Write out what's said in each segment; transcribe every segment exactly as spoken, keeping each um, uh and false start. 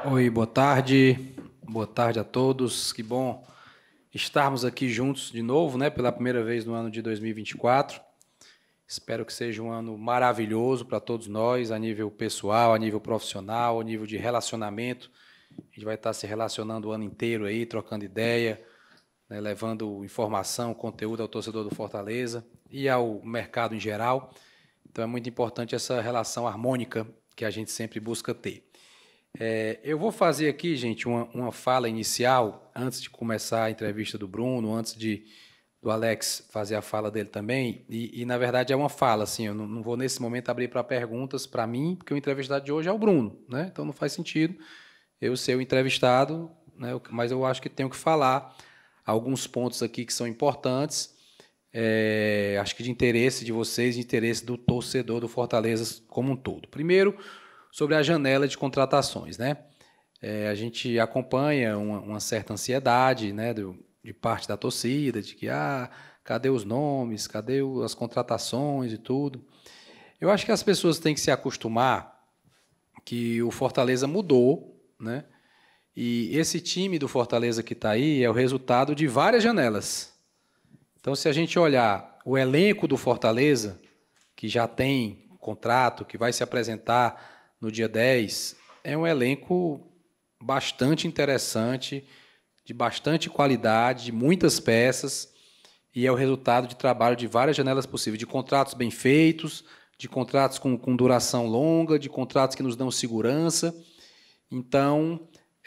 Oi, boa tarde. Boa tarde a todos. Que bom estarmos aqui juntos de novo, né? Pela primeira vez no ano de dois mil e vinte e quatro. Espero que seja um ano maravilhoso para todos nós, a nível pessoal, a nível profissional, a nível de relacionamento. A gente vai estar se relacionando o ano inteiro aí, trocando ideia, né? Levando informação, conteúdo ao torcedor do Fortaleza e ao mercado em geral. Então é muito importante essa relação harmônica que a gente sempre busca ter. É, eu vou fazer aqui, gente, uma, uma fala inicial, antes de começar a entrevista do Bruno, antes de do Alex fazer a fala dele também, e, e na verdade é uma fala, assim, eu não, não vou nesse momento abrir para perguntas para mim, porque o entrevistado de hoje é o Bruno, né? Então não faz sentido eu ser o entrevistado, né? Mas eu acho que tenho que falar alguns pontos aqui que são importantes, é, acho que de interesse de vocês, de interesse do torcedor do Fortaleza como um todo. Primeiro, sobre a janela de contratações, né? É, a gente acompanha uma, uma certa ansiedade, né, do, de parte da torcida, de que, ah, cadê os nomes, cadê o, as contratações e tudo. Eu acho que as pessoas têm que se acostumar que o Fortaleza mudou, né? E esse time do Fortaleza que está aí é o resultado de várias janelas. Então, se a gente olhar o elenco do Fortaleza, que já tem contrato, que vai se apresentar no dia dez, é um elenco bastante interessante, de bastante qualidade, de muitas peças, e é o resultado de trabalho de várias janelas possíveis, de contratos bem feitos, de contratos com, com duração longa, de contratos que nos dão segurança. Então,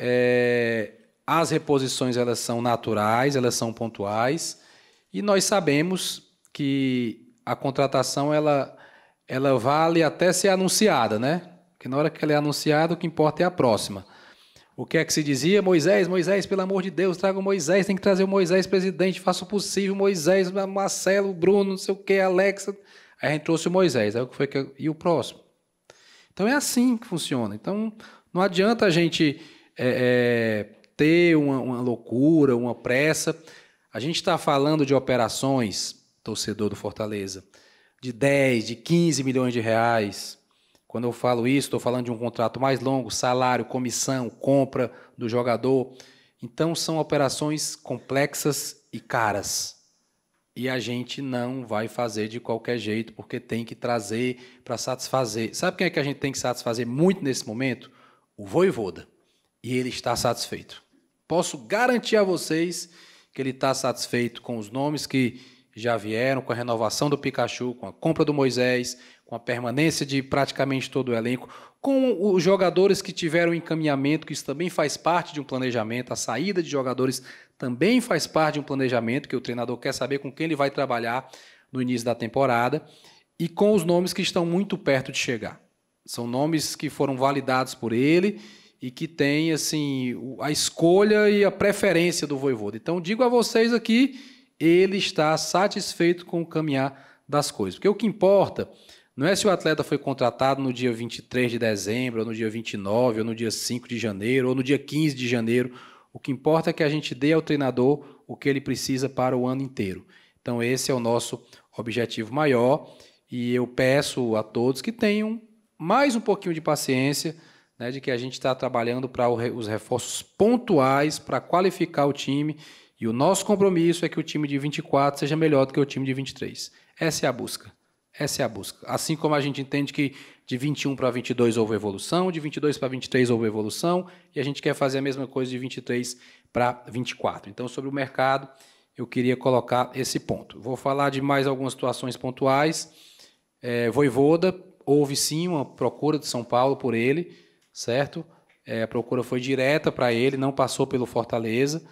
é, as reposições elas são naturais, elas são pontuais, e nós sabemos que a contratação ela, ela vale até ser anunciada, né? Porque na hora que ela é anunciada, o que importa é a próxima. O que é que se dizia? Moisés, Moisés, pelo amor de Deus, traga o Moisés, tem que trazer o Moisés presidente, faça o possível, Moisés, Marcelo, Bruno, não sei o que, Alexa. Aí a gente trouxe o Moisés. Aí o que foi que... E o próximo? Então é assim que funciona. Então não adianta a gente é, é, ter uma, uma loucura, uma pressa. A gente está falando de operações, torcedor do Fortaleza, de dez, de quinze milhões de reais. Quando eu falo isso, estou falando de um contrato mais longo, salário, comissão, compra do jogador. Então, são operações complexas e caras. E a gente não vai fazer de qualquer jeito, porque tem que trazer para satisfazer. Sabe quem é que a gente tem que satisfazer muito nesse momento? O Vojvoda. E ele está satisfeito. Posso garantir a vocês que ele está satisfeito com os nomes que já vieram, com a renovação do Pikachu, com a compra do Moisés, com a permanência de praticamente todo o elenco, com os jogadores que tiveram encaminhamento, que isso também faz parte de um planejamento, a saída de jogadores também faz parte de um planejamento, que o treinador quer saber com quem ele vai trabalhar no início da temporada, e com os nomes que estão muito perto de chegar. São nomes que foram validados por ele e que têm assim, a escolha e a preferência do Vojvoda. Então, digo a vocês aqui, ele está satisfeito com o caminhar das coisas. Porque o que importa não é se o atleta foi contratado no dia vinte e três de dezembro, ou no dia vinte e nove, ou no dia cinco de janeiro, ou no dia quinze de janeiro. O que importa é que a gente dê ao treinador o que ele precisa para o ano inteiro. Então, esse é o nosso objetivo maior. E eu peço a todos que tenham mais um pouquinho de paciência, né, de que a gente está trabalhando para os reforços pontuais, para qualificar o time. E o nosso compromisso é que o time de vinte e quatro seja melhor do que o time de vinte e três. Essa é a busca. Essa é a busca. Assim como a gente entende que de vinte e um para vinte e dois houve evolução, de vinte e dois para vinte e três houve evolução, e a gente quer fazer a mesma coisa de vinte e três para vinte e quatro. Então, sobre o mercado, eu queria colocar esse ponto. Vou falar de mais algumas situações pontuais. É, Vojvoda, houve sim uma procura de São Paulo por ele, certo? É, a procura foi direta para ele, não passou pelo Fortaleza.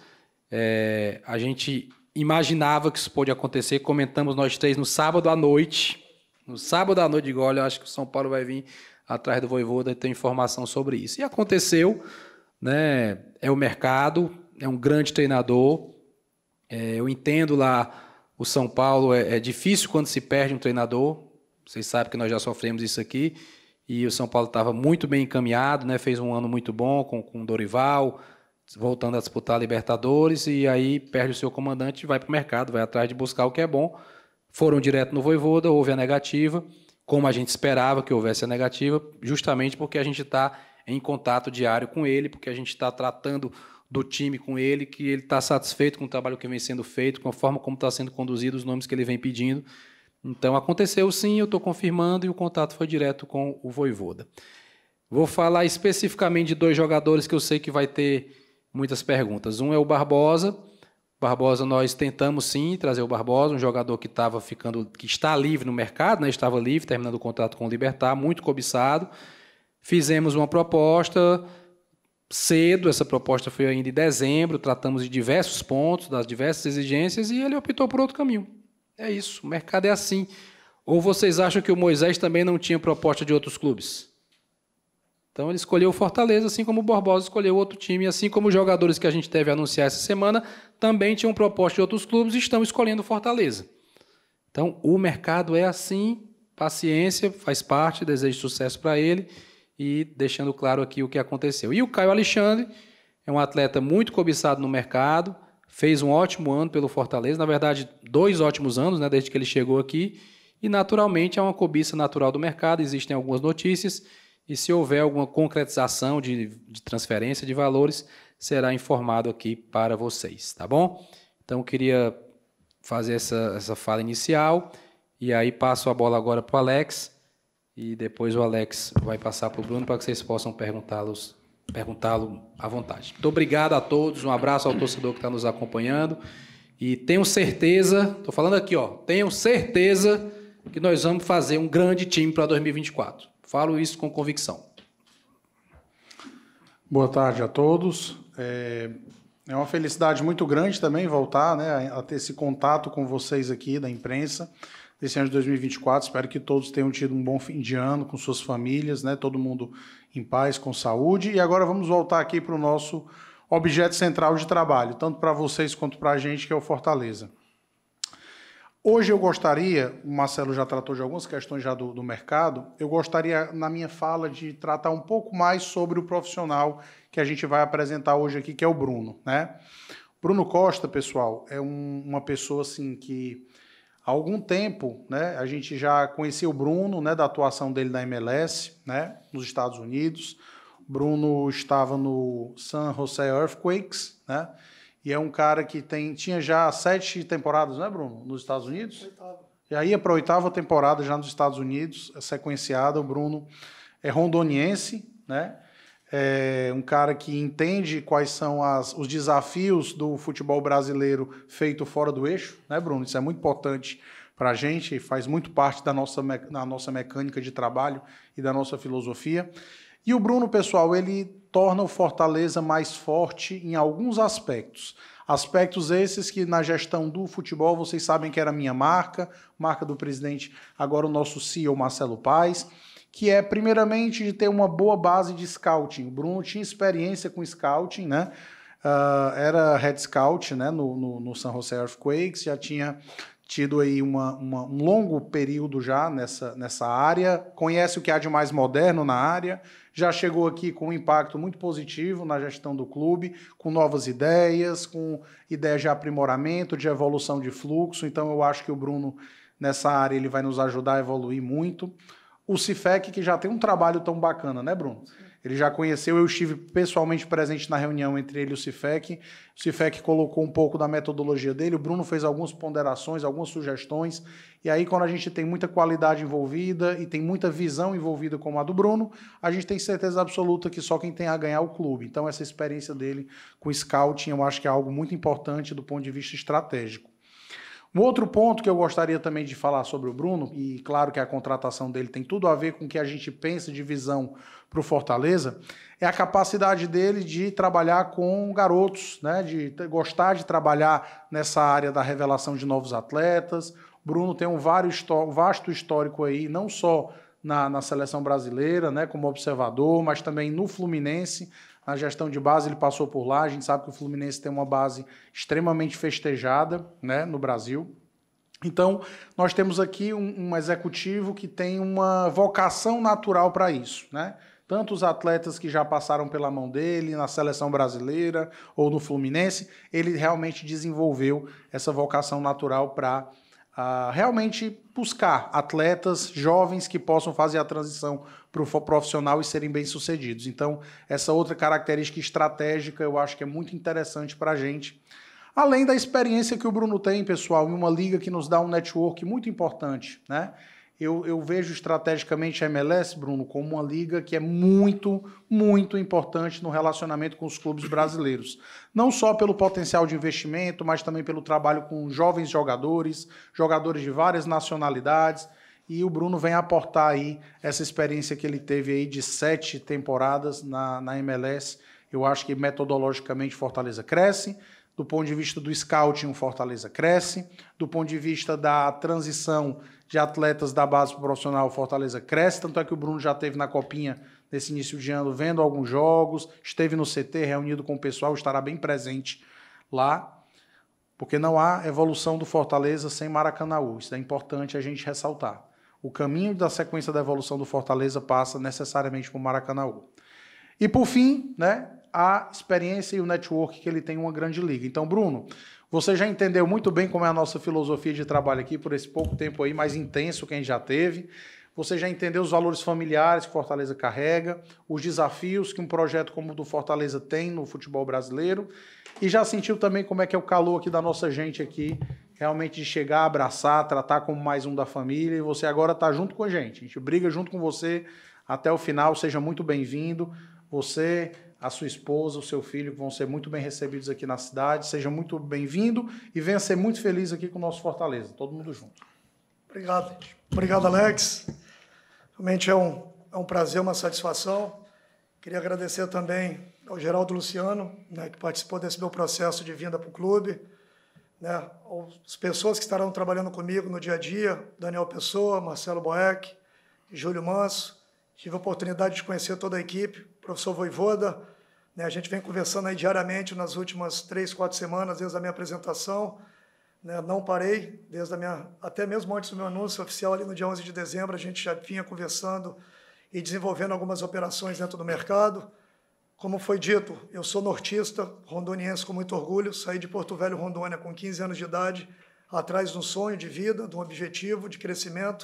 É, a gente imaginava que isso pôde acontecer, comentamos nós três no sábado à noite. No sábado à noite, digo, olha, eu acho que o São Paulo vai vir atrás do Vojvoda e ter informação sobre isso. E aconteceu, né? É o mercado, é um grande treinador. É, eu entendo lá, o São Paulo, é, é difícil quando se perde um treinador. Vocês sabem que nós já sofremos isso aqui. E o São Paulo estava muito bem encaminhado, né? Fez um ano muito bom com, com o Dorival, voltando a disputar a Libertadores, e aí perde o seu comandante e vai para o mercado, vai atrás de buscar o que é bom. Foram direto no Vojvoda, houve a negativa, como a gente esperava que houvesse a negativa, justamente porque a gente está em contato diário com ele, porque a gente está tratando do time com ele, que ele está satisfeito com o trabalho que vem sendo feito, com a forma como está sendo conduzido, os nomes que ele vem pedindo. Então, aconteceu sim, eu estou confirmando, e o contato foi direto com o Vojvoda. Vou falar especificamente de dois jogadores que eu sei que vai ter muitas perguntas. Um é o Barbosa. Barbosa, nós tentamos sim trazer o Barbosa, um jogador que estava ficando, que está livre no mercado, né? Estava livre, terminando o contrato com o Libertad, muito cobiçado. Fizemos uma proposta cedo, essa proposta foi ainda em dezembro, tratamos de diversos pontos, das diversas exigências, e ele optou por outro caminho. É isso, o mercado é assim. Ou vocês acham que o Moisés também não tinha proposta de outros clubes? Então ele escolheu o Fortaleza, assim como o Barbosa escolheu outro time, assim como os jogadores que a gente deve anunciar essa semana também tinham proposta de outros clubes e estão escolhendo o Fortaleza. Então o mercado é assim, paciência, faz parte, desejo sucesso para ele, e deixando claro aqui o que aconteceu. E o Caio Alexandre é um atleta muito cobiçado no mercado, fez um ótimo ano pelo Fortaleza, na verdade dois ótimos anos, né, desde que ele chegou aqui, e naturalmente é uma cobiça natural do mercado, existem algumas notícias, e se houver alguma concretização de, de transferência de valores, será informado aqui para vocês, tá bom? Então, eu queria fazer essa, essa fala inicial, e aí passo a bola agora para o Alex, e depois o Alex vai passar para o Bruno para que vocês possam perguntá-los, perguntá-lo à vontade. Muito obrigado a todos, um abraço ao torcedor que está nos acompanhando, e tenho certeza, estou falando aqui, ó, tenho certeza que nós vamos fazer um grande time para dois mil e vinte e quatro. Falo isso com convicção. Boa tarde a todos. É, é uma felicidade muito grande também voltar, né, a ter esse contato com vocês aqui da imprensa desse ano de dois mil e vinte e quatro. Espero que todos tenham tido um bom fim de ano com suas famílias, né, todo mundo em paz, com saúde. E agora vamos voltar aqui para o nosso objeto central de trabalho, tanto para vocês quanto para a gente, que é o Fortaleza. Hoje eu gostaria, o Marcelo já tratou de algumas questões já do, do mercado, eu gostaria, na minha fala, de tratar um pouco mais sobre o profissional que a gente vai apresentar hoje aqui, que é o Bruno, né? Bruno Costa, pessoal, é um, uma pessoa assim que há algum tempo, né, a gente já conhecia o Bruno, né, da atuação dele na M L S, né, nos Estados Unidos. O Bruno estava no San Jose Earthquakes, né? E é um cara que tem, tinha já sete temporadas, né, Bruno? Nos Estados Unidos? Oitava. Já ia para a oitava temporada já nos Estados Unidos, sequenciada. O Bruno é rondoniense, né? É um cara que entende quais são as, os desafios do futebol brasileiro feito fora do eixo, né, Bruno? Isso é muito importante para a gente, faz muito parte da nossa, da nossa mecânica de trabalho e da nossa filosofia. E o Bruno, pessoal, ele torna o Fortaleza mais forte em alguns aspectos. Aspectos esses que na gestão do futebol, vocês sabem que era a minha marca, marca do presidente, agora o nosso C E O Marcelo Paes, que é primeiramente de ter uma boa base de scouting. O Bruno tinha experiência com scouting, né? Uh, era head scout, né? no, no, no San Jose Earthquakes, já tinha tido aí uma, uma, um longo período já nessa, nessa área, conhece o que há de mais moderno na área, já chegou aqui com um impacto muito positivo na gestão do clube, com novas ideias, com ideias de aprimoramento, de evolução de fluxo. Então eu acho que o Bruno, nessa área, ele vai nos ajudar a evoluir muito. O Cifec, que já tem um trabalho tão bacana, né, Bruno? Ele já conheceu, eu estive pessoalmente presente na reunião entre ele e o Cifec. O Cifec colocou um pouco da metodologia dele, o Bruno fez algumas ponderações, algumas sugestões, e aí quando a gente tem muita qualidade envolvida e tem muita visão envolvida como a do Bruno, a gente tem certeza absoluta que só quem tem a ganhar é o clube. Então essa experiência dele com o scouting, eu acho que é algo muito importante do ponto de vista estratégico. Um outro ponto que eu gostaria também de falar sobre o Bruno, e claro que a contratação dele tem tudo a ver com o que a gente pensa de visão para o Fortaleza, é a capacidade dele de trabalhar com garotos, né? De gostar de trabalhar nessa área da revelação de novos atletas. O Bruno tem um vasto histórico aí, não só na, na seleção brasileira, né, como observador, mas também no Fluminense. A gestão de base ele passou por lá, a gente sabe que o Fluminense tem uma base extremamente festejada, né, no Brasil. Então, nós temos aqui um, um executivo que tem uma vocação natural para isso, né? Tanto os atletas que já passaram pela mão dele, na seleção brasileira ou no Fluminense, ele realmente desenvolveu essa vocação natural para a realmente buscar atletas jovens que possam fazer a transição para o profissional e serem bem-sucedidos. Então, essa outra característica estratégica eu acho que é muito interessante para a gente. Além da experiência que o Bruno tem, pessoal, em uma liga que nos dá um network muito importante, né? Eu, eu vejo estrategicamente a M L S, Bruno, como uma liga que é muito, muito importante no relacionamento com os clubes brasileiros. Não só pelo potencial de investimento, mas também pelo trabalho com jovens jogadores, jogadores de várias nacionalidades. E o Bruno vem aportar aí essa experiência que ele teve aí de sete temporadas na, na M L S. Eu acho que metodologicamente Fortaleza cresce. Do ponto de vista do scouting, o Fortaleza cresce. Do ponto de vista da transição de atletas da base profissional, o Fortaleza cresce. Tanto é que o Bruno já esteve na Copinha nesse início de ano, vendo alguns jogos, esteve no C T, reunido com o pessoal, estará bem presente lá, porque não há evolução do Fortaleza sem Maracanaú. Isso é importante a gente ressaltar. O caminho da sequência da evolução do Fortaleza passa necessariamente por Maracanaú. E, por fim, né, a experiência e o network que ele tem em uma grande liga. Então, Bruno, você já entendeu muito bem como é a nossa filosofia de trabalho aqui por esse pouco tempo aí, mais intenso que a gente já teve. Você já entendeu os valores familiares que Fortaleza carrega, os desafios que um projeto como o do Fortaleza tem no futebol brasileiro e já sentiu também como é que é o calor aqui da nossa gente aqui, realmente de chegar, abraçar, tratar como mais um da família e você agora está junto com a gente. A gente briga junto com você até o final, seja muito bem-vindo. Você, a sua esposa, o seu filho vão ser muito bem recebidos aqui na cidade. Seja muito bem-vindo e venha ser muito feliz aqui com o nosso Fortaleza. Todo mundo junto. Obrigado. Obrigado, Alex. Realmente é um, é um prazer, uma satisfação. Queria agradecer também ao Geraldo Luciano, né, que participou desse meu processo de vinda para o clube, né, as pessoas que estarão trabalhando comigo no dia a dia, Daniel Pessoa, Marcelo Boeck, Júlio Manso. Tive a oportunidade de conhecer toda a equipe, professor Voivoda, né, a gente vem conversando aí diariamente nas últimas três, quatro semanas, desde a minha apresentação, né, não parei, desde a minha, até mesmo antes do meu anúncio oficial, ali no dia onze de dezembro, a gente já vinha conversando e desenvolvendo algumas operações dentro do mercado. Como foi dito, eu sou nortista, rondoniense com muito orgulho, saí de Porto Velho, Rondônia, com quinze anos de idade, atrás de um sonho de vida, de um objetivo de crescimento.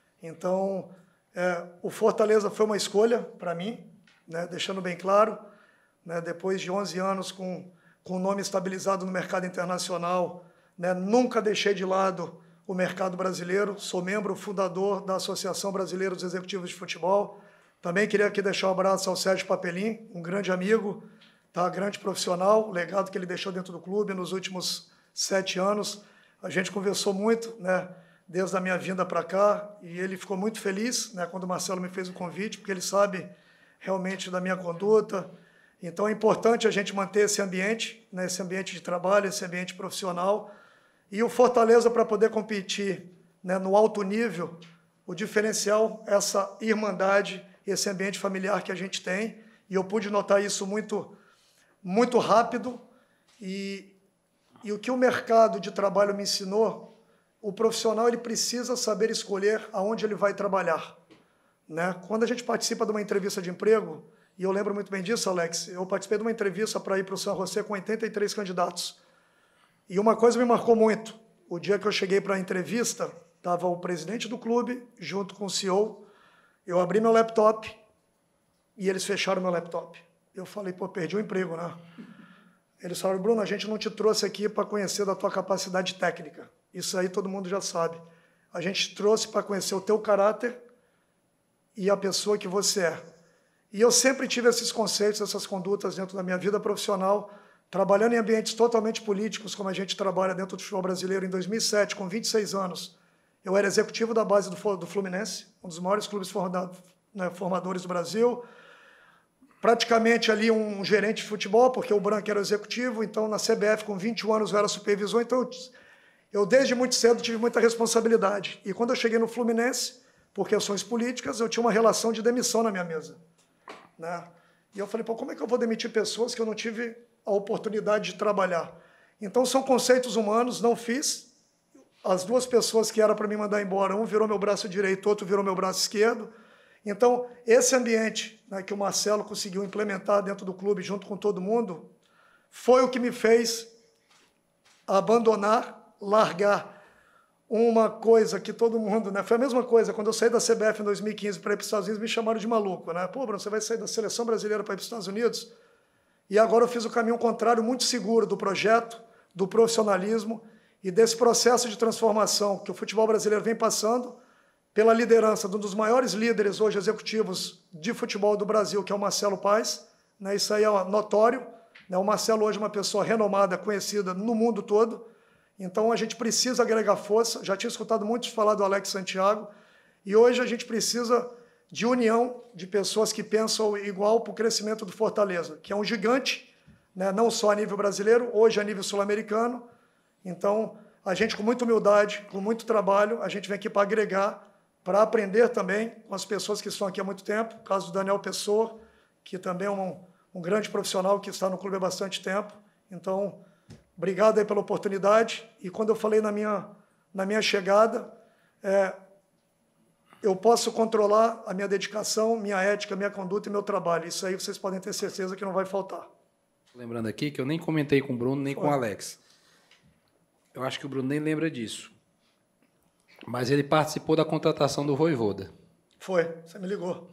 Então, é, o Fortaleza foi uma escolha para mim, né, deixando bem claro, né, depois de onze anos com, com o nome estabilizado no mercado internacional, né, nunca deixei de lado o mercado brasileiro, sou membro fundador da Associação Brasileira dos Executivos de Futebol. Também queria aqui deixar um abraço ao Sérgio Papelim, um grande amigo, tá, grande profissional, o legado que ele deixou dentro do clube nos últimos sete anos. A gente conversou muito, né, desde a minha vinda para cá, e ele ficou muito feliz, né, quando o Marcelo me fez o convite, porque ele sabe realmente da minha conduta. Então é importante a gente manter esse ambiente, né, esse ambiente de trabalho, esse ambiente profissional. E o Fortaleza, para poder competir, né, no alto nível, o diferencial é essa irmandade, esse ambiente familiar que a gente tem. E eu pude notar isso muito, muito rápido. E, e o que o mercado de trabalho me ensinou, o profissional ele precisa saber escolher aonde ele vai trabalhar, né? Quando a gente participa de uma entrevista de emprego, e eu lembro muito bem disso, Alex, eu participei de uma entrevista para ir para o San José com oitenta e três candidatos. E uma coisa me marcou muito. O dia que eu cheguei para a entrevista, estava o presidente do clube, junto com o C E O. Eu abri meu laptop e eles fecharam meu laptop. Eu falei, pô, perdi o emprego, né? Eles falaram, Bruno, a gente não te trouxe aqui para conhecer da tua capacidade técnica. Isso aí todo mundo já sabe. A gente trouxe para conhecer o teu caráter e a pessoa que você é. E eu sempre tive esses conceitos, essas condutas dentro da minha vida profissional, trabalhando em ambientes totalmente políticos, como a gente trabalha dentro do futebol brasileiro. Em dois mil e sete, com vinte e seis anos, eu era executivo da base do Fluminense, um dos maiores clubes formadores do Brasil, praticamente ali um gerente de futebol, porque o Branco era o executivo, então na C B F, com vinte e um anos, eu era supervisor, então eu, eu desde muito cedo tive muita responsabilidade. E quando eu cheguei no Fluminense, por questões políticas, eu tinha uma relação de demissão na minha mesa, né? E eu falei, pô, como é que eu vou demitir pessoas que eu não tive a oportunidade de trabalhar? Então, são conceitos humanos, não fiz. As duas pessoas que eram para me mandar embora, um virou meu braço direito, outro virou meu braço esquerdo. Então, esse ambiente, né, que o Marcelo conseguiu implementar dentro do clube, junto com todo mundo, foi o que me fez abandonar, largar uma coisa que todo mundo, né? Foi a mesma coisa, quando eu saí da C B F em dois mil e quinze para ir para os Estados Unidos, me chamaram de maluco, né? Pô, Bruno, você vai sair da seleção brasileira para ir para os Estados Unidos? E agora eu fiz o caminho contrário, muito seguro do projeto, do profissionalismo e desse processo de transformação que o futebol brasileiro vem passando pela liderança de um dos maiores líderes hoje executivos de futebol do Brasil, que é o Marcelo Paes, né? Isso aí é notório, né? O Marcelo hoje é uma pessoa renomada, conhecida no mundo todo. Então, a gente precisa agregar força. Já tinha escutado muitos falar do Alex Santiago. E hoje a gente precisa de união de pessoas que pensam igual para o crescimento do Fortaleza, que é um gigante, né? Não só a nível brasileiro, hoje a nível sul-americano. Então, a gente, com muita humildade, com muito trabalho, a gente vem aqui para agregar, para aprender também com as pessoas que estão aqui há muito tempo. O caso do Daniel Pessoa, que também é um, um grande profissional que está no clube há bastante tempo. Então, obrigado aí pela oportunidade. E quando eu falei na minha, na minha chegada, é, eu posso controlar a minha dedicação, minha ética, minha conduta e meu trabalho. Isso aí vocês podem ter certeza que não vai faltar. Lembrando aqui que eu nem comentei com o Bruno, nem Foi. com o Alex. Eu acho que o Bruno nem lembra disso. Mas ele participou da contratação do Vojvoda. Foi, você me ligou.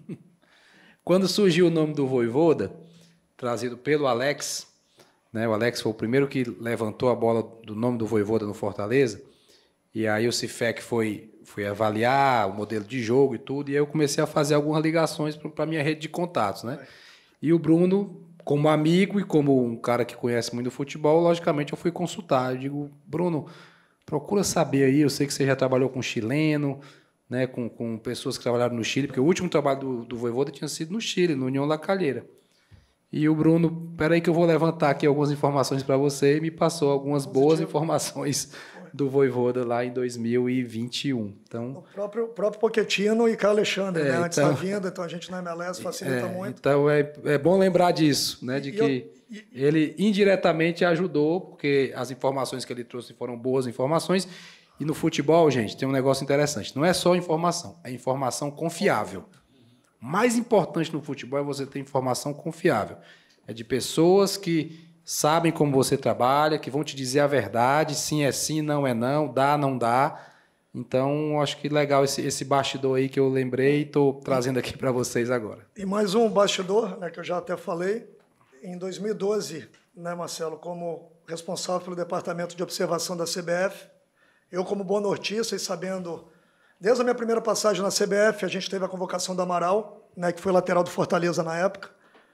Quando surgiu o nome do Vojvoda, trazido pelo Alex, né, o Alex foi o primeiro que levantou a bola do nome do Vojvoda no Fortaleza, e aí o Cifec foi, foi avaliar o modelo de jogo e tudo, e aí eu comecei a fazer algumas ligações para a minha rede de contatos, né? E o Bruno, como amigo e como um cara que conhece muito o futebol, logicamente eu fui consultar. Eu digo, Bruno, procura saber aí, eu sei que você já trabalhou com chileno, né, com, com pessoas que trabalharam no Chile, porque o último trabalho do, do Vojvoda tinha sido no Chile, no União La Calera. E o Bruno, peraí que eu vou levantar aqui algumas informações para você, e me passou algumas boas informações do Vojvoda lá em dois mil e vinte e um. Então, O próprio, próprio Pochettino e Caio Alexandre, É, né? Antes então- da vinda, então a gente na M L S facilita é, muito. então é, é bom lembrar disso, né, de E que eu- e- ele indiretamente ajudou, porque as informações que ele trouxe foram boas informações. E no futebol, gente, tem um negócio interessante. Não é só informação, é informação confiável. O mais importante no futebol é você ter informação confiável. É de pessoas que sabem como você trabalha, que vão te dizer a verdade, sim é sim, não é não, dá, não dá. Então, acho que legal esse, esse bastidor aí que eu lembrei e estou trazendo aqui para vocês agora. E mais um bastidor, né, que eu já até falei, em dois mil e doze, né, Marcelo, como responsável pelo departamento de observação da C B F, eu como bom nortista e sabendo, desde a minha primeira passagem na C B F, a gente teve a convocação do Amaral, né, que foi lateral do Fortaleza na época.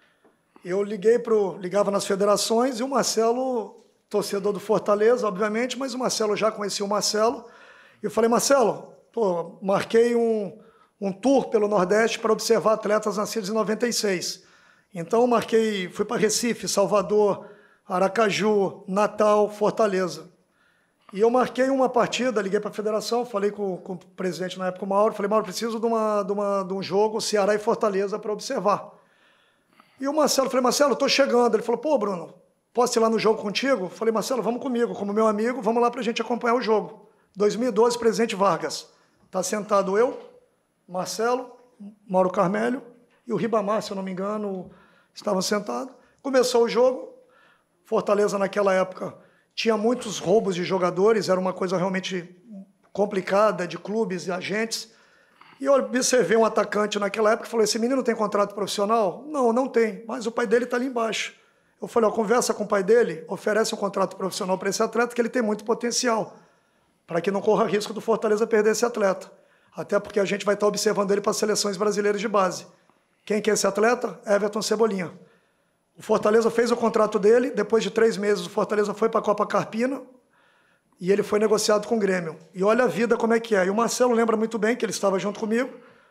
Eu liguei pro, ligava nas federações e o Marcelo, torcedor do Fortaleza, obviamente, mas o Marcelo já conhecia o Marcelo. E eu falei, Marcelo, pô, marquei um, um tour pelo Nordeste para observar atletas nascidos em noventa e seis. Então, marquei, fui para Recife, Salvador, Aracaju, Natal, Fortaleza. E eu marquei uma partida, liguei para a federação, falei com, com o presidente na época, o Mauro, falei, Mauro, preciso de, uma, de, uma, de um jogo Ceará e Fortaleza para observar. E o Marcelo, falei, Marcelo, estou chegando. Ele falou, pô, Bruno, posso ir lá no jogo contigo? Falei, Marcelo, vamos comigo, como meu amigo, vamos lá para a gente acompanhar o jogo. dois mil e doze, Presidente Vargas. Está sentado eu, Marcelo, Mauro Carmelho e o Ribamar, se eu não me engano, estavam sentados. Começou o jogo, Fortaleza naquela época tinha muitos roubos de jogadores, era uma coisa realmente complicada, de clubes e agentes. E eu observei um atacante naquela época e falei, esse menino tem contrato profissional? Não, não tem, mas o pai dele está ali embaixo. Eu falei, ó, conversa com o pai dele, oferece um contrato profissional para esse atleta, que ele tem muito potencial, para que não corra risco do Fortaleza perder esse atleta. Até porque a gente vai estar observando ele para as seleções brasileiras de base. Quem que é esse atleta? Everton Cebolinha. O Fortaleza fez o contrato dele, depois de três meses o Fortaleza foi para a Copa Carpina, e ele foi negociado com o Grêmio. E olha a vida como é que é. E o Marcelo lembra muito bem, que ele estava junto comigo.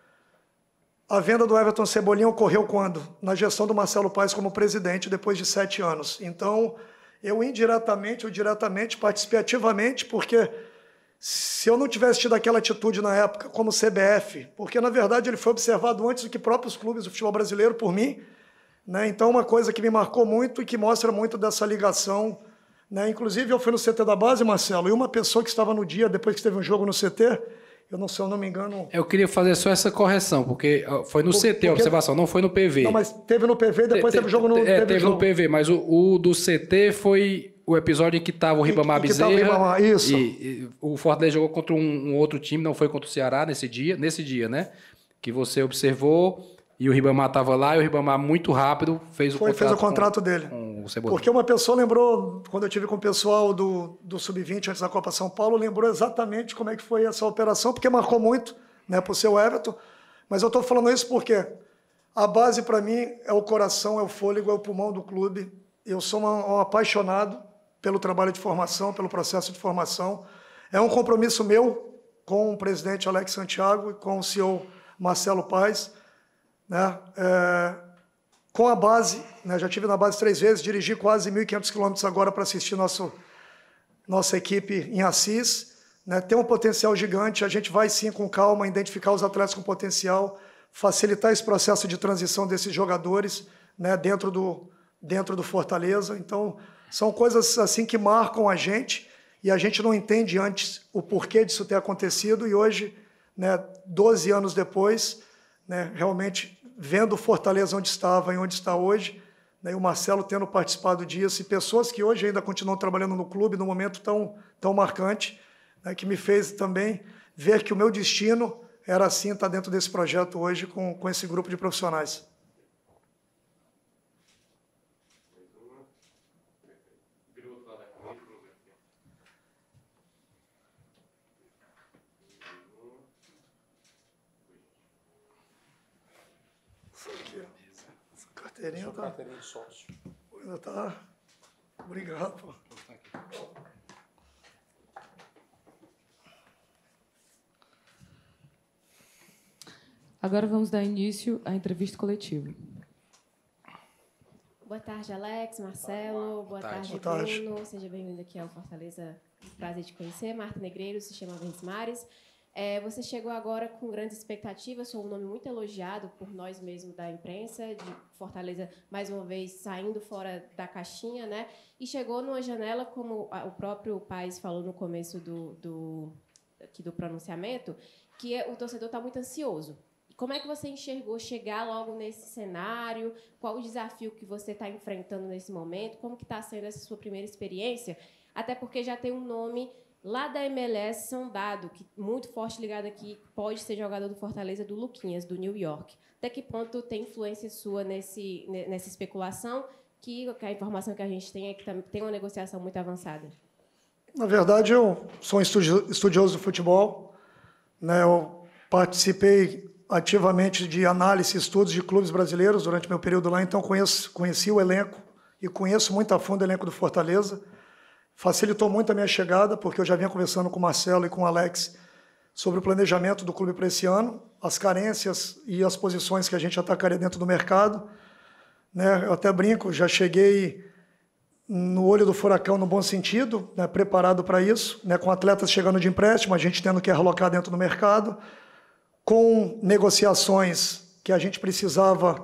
A venda do Everton Cebolinha ocorreu quando? Na gestão do Marcelo Paes como presidente, depois de sete anos. Então, eu indiretamente ou diretamente participei ativamente, porque se eu não tivesse tido aquela atitude na época como C B F, porque, na verdade, ele foi observado antes do que próprios clubes do futebol brasileiro por mim, né? Então, uma coisa que me marcou muito e que mostra muito dessa ligação. Né? Inclusive, eu fui no C T da base, Marcelo, e uma pessoa que estava no dia, depois que teve um jogo no C T, eu não sei, eu não me engano... Eu queria fazer só essa correção, porque foi no Por, C T a observação, não foi no P V. Não, mas teve no P V e depois Te, teve jogo no... É, teve teve jogo. no P V, mas o, o do C T foi o episódio em que estava o Ribamar que, que tava o Bezerra. Ribamar, isso. E, e o Fortaleza jogou contra um, um outro time, não foi contra o Ceará nesse dia, nesse dia, né? Que você observou e o Ribamar estava lá e o Ribamar muito rápido fez o foi, contrato, fez o contrato com, dele. Com o Cebolinha. Porque uma pessoa lembrou, quando eu tive com o pessoal do, do sub vinte antes da Copa São Paulo, lembrou exatamente como é que foi essa operação, porque marcou muito, né, por ser o Everton. Mas eu estou falando isso porque a base, para mim, é o coração, é o fôlego, é o pulmão do clube. Eu sou um, um apaixonado pelo trabalho de formação, pelo processo de formação. É um compromisso meu com o presidente Alex Santiago e com o C E O Marcelo Paes, né? É, com a base, né? Já estive na base três vezes, dirigi quase mil e quinhentos quilômetros agora para assistir nosso, nossa equipe em Assis. Né? Tem um potencial gigante, a gente vai sim com calma identificar os atletas com potencial, facilitar esse processo de transição desses jogadores, né? dentro, do, dentro do Fortaleza. Então, são coisas assim que marcam a gente e a gente não entende antes o porquê disso ter acontecido e hoje, né, doze anos depois, né, realmente vendo o Fortaleza onde estava e onde está hoje, né, e o Marcelo tendo participado disso, e pessoas que hoje ainda continuam trabalhando no clube num momento tão, tão marcante, né, que me fez também ver que o meu destino era assim, estar dentro desse projeto hoje com, com esse grupo de profissionais. Carteirinha tá... Carteirinha de sócio. Ainda tá... Obrigado, pô. Agora vamos dar início à entrevista coletiva. Boa tarde, Alex, Marcelo. Boa, Boa tarde, Boa tarde, Bruno. Seja bem-vindo aqui ao Fortaleza. Prazer de conhecer. Marta Negreiro, Sistema Verdes Mares. É, você chegou agora com grandes expectativas, sou um nome muito elogiado por nós mesmos da imprensa, de Fortaleza, mais uma vez, saindo fora da caixinha, né? E chegou numa janela, como o próprio Paes falou no começo do, do, aqui do pronunciamento, que o torcedor está muito ansioso. Como é que você enxergou chegar logo nesse cenário? Qual o desafio que você está enfrentando nesse momento? Como que está sendo essa sua primeira experiência? Até porque já tem um nome... lá da M L S sondado, que muito forte ligado aqui, pode ser jogador do Fortaleza, do Luquinhas, do New York. Até que ponto tem influência sua nesse, nessa especulação, que a informação que a gente tem é que tem uma negociação muito avançada? Na verdade, eu sou um estudioso do futebol, né? Eu participei ativamente de análise e estudos de clubes brasileiros durante meu período lá, então conheço, conheci o elenco e conheço muito a fundo o elenco do Fortaleza. Facilitou muito a minha chegada, porque eu já vinha conversando com o Marcelo e com o Alex sobre o planejamento do clube para esse ano, as carências e as posições que a gente atacaria dentro do mercado. Né? Eu até brinco, já cheguei no olho do furacão no bom sentido, né? Preparado para isso, né? Com atletas chegando de empréstimo, a gente tendo que realocar dentro do mercado, com negociações que a gente precisava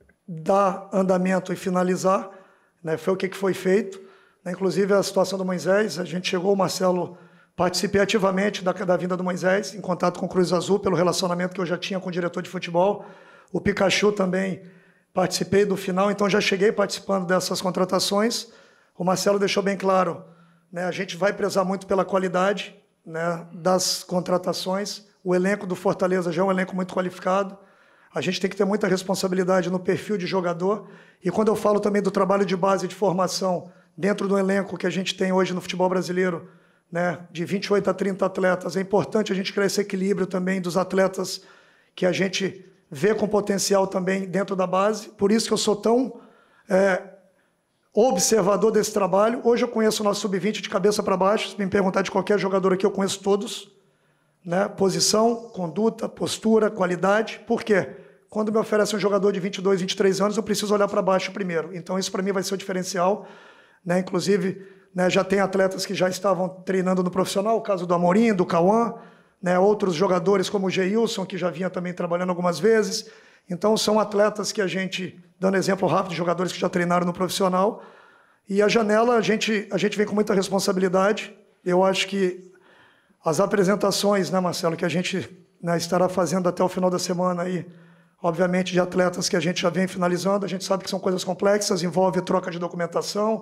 dar andamento e finalizar, né? Foi o que foi feito. Inclusive, a situação do Moisés, a gente chegou, o Marcelo, participei ativamente da, da vinda do Moisés, em contato com o Cruz Azul, pelo relacionamento que eu já tinha com o diretor de futebol. O Pikachu também participei do final, então já cheguei participando dessas contratações. O Marcelo deixou bem claro, né, a gente vai prezar muito pela qualidade, né, das contratações. O elenco do Fortaleza já é um elenco muito qualificado. A gente tem que ter muita responsabilidade no perfil de jogador. E quando eu falo também do trabalho de base de formação, dentro do elenco que a gente tem hoje no futebol brasileiro, né, de vinte e oito a trinta atletas, é importante a gente criar esse equilíbrio também dos atletas que a gente vê com potencial também dentro da base. Por isso que eu sou tão é, observador desse trabalho. Hoje eu conheço o nosso sub vinte de cabeça para baixo. Se me perguntar de qualquer jogador aqui, eu conheço todos. Né? Posição, conduta, postura, qualidade. Por quê? Quando me oferece um jogador de vinte e dois, vinte e três anos, eu preciso olhar para baixo primeiro. Então isso para mim vai ser o diferencial. Né, inclusive, né, já tem atletas que já estavam treinando no profissional, o caso do Amorim, do Cauã, né, outros jogadores como o Geilson, que já vinha também trabalhando algumas vezes. Então, são atletas que a gente, dando exemplo rápido de jogadores que já treinaram no profissional. E a janela, a gente, a gente vem com muita responsabilidade. Eu acho que as apresentações, né, Marcelo, que a gente, né, estará fazendo até o final da semana, aí, obviamente, de atletas que a gente já vem finalizando, a gente sabe que são coisas complexas, envolve troca de documentação,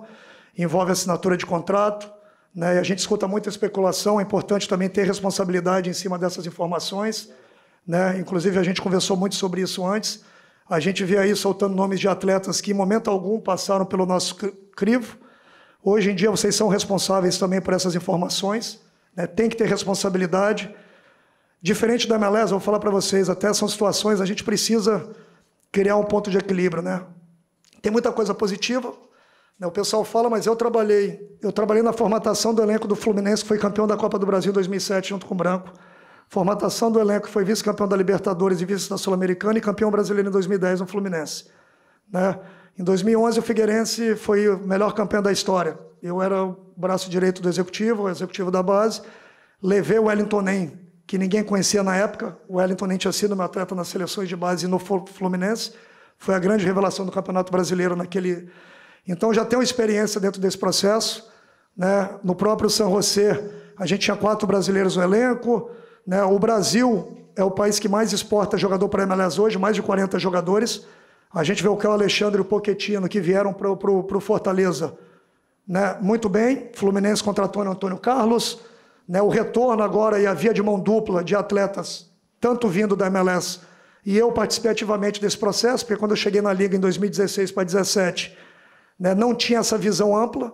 envolve assinatura de contrato, né? E a gente escuta muita especulação, é importante também ter responsabilidade em cima dessas informações, né? Inclusive, a gente conversou muito sobre isso antes. A gente vê aí soltando nomes de atletas que, em momento algum, passaram pelo nosso crivo. Hoje em dia, vocês são responsáveis também por essas informações, né? Tem que ter responsabilidade. Diferente da M L S, eu vou falar para vocês, até são situações, a gente precisa criar um ponto de equilíbrio, né? Tem muita coisa positiva, né? O pessoal fala, mas eu trabalhei, eu trabalhei na formatação do elenco do Fluminense, que foi campeão da Copa do Brasil em dois mil e sete, junto com o Branco. Formatação do elenco, que foi vice-campeão da Libertadores e vice da Sul-Americana e campeão brasileiro em dois mil e dez no Fluminense, né? Em dois mil e onze, o Figueirense foi o melhor campeão da história. Eu era o braço direito do executivo, o executivo da base. Levei o Wellington Nem, que ninguém conhecia na época. O Wellington Nem tinha sido meu atleta nas seleções de base no Fluminense. Foi a grande revelação do Campeonato Brasileiro naquele... Então, já tenho experiência dentro desse processo, né? No próprio San José, a gente tinha quatro brasileiros no elenco, né? O Brasil é o país que mais exporta jogador para a M L S hoje, mais de quarenta jogadores. A gente vê o Caio Alexandre e o Pochettino, que vieram para o Fortaleza, né? Muito bem. Fluminense contratou o Antônio Carlos, né? O retorno agora e a via de mão dupla de atletas, tanto vindo da M L S, e eu participei ativamente desse processo, porque quando eu cheguei na Liga em dois mil e dezesseis para dois mil e dezessete, né, não tinha essa visão ampla,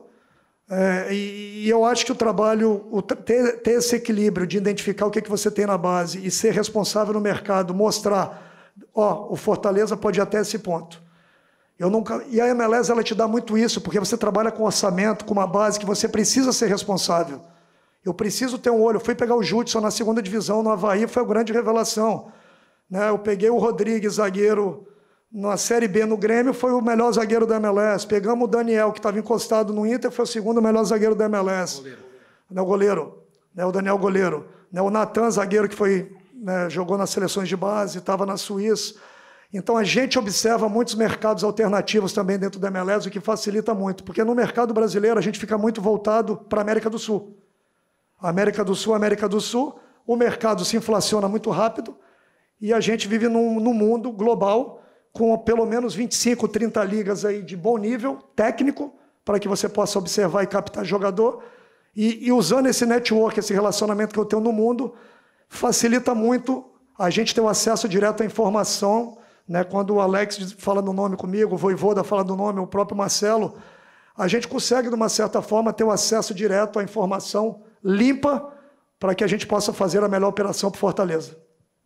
é, e, e eu acho que o trabalho, o, ter, ter esse equilíbrio de identificar o que, que você tem na base e ser responsável no mercado, mostrar, ó, o Fortaleza pode ir até esse ponto. Eu nunca, e a M L S ela te dá muito isso, porque você trabalha com orçamento, com uma base que você precisa ser responsável. Eu preciso ter um olho. Eu fui pegar o Judson na segunda divisão, no Avaí, foi a grande revelação, né? Eu peguei o Rodrigues, zagueiro, na Série B no Grêmio, foi o melhor zagueiro da M L S. Pegamos o Daniel, que estava encostado no Inter, foi o segundo melhor zagueiro da M L S. Goleiro. Né, o goleiro, né, o Daniel goleiro. Né, o Natan, zagueiro, que foi, né, jogou nas seleções de base, estava na Suíça. Então, a gente observa muitos mercados alternativos também dentro da M L S, o que facilita muito, porque no mercado brasileiro a gente fica muito voltado para a América do Sul. América do Sul, América do Sul, o mercado se inflaciona muito rápido e a gente vive num, num mundo global com pelo menos vinte e cinco, trinta ligas aí de bom nível técnico para que você possa observar e captar jogador. E, e usando esse network, esse relacionamento que eu tenho no mundo, facilita muito a gente ter o acesso direto à informação, né? Quando o Alex fala do nome comigo, o Voivoda fala do nome, o próprio Marcelo, a gente consegue, de uma certa forma, ter o acesso direto à informação limpa para que a gente possa fazer a melhor operação para Fortaleza.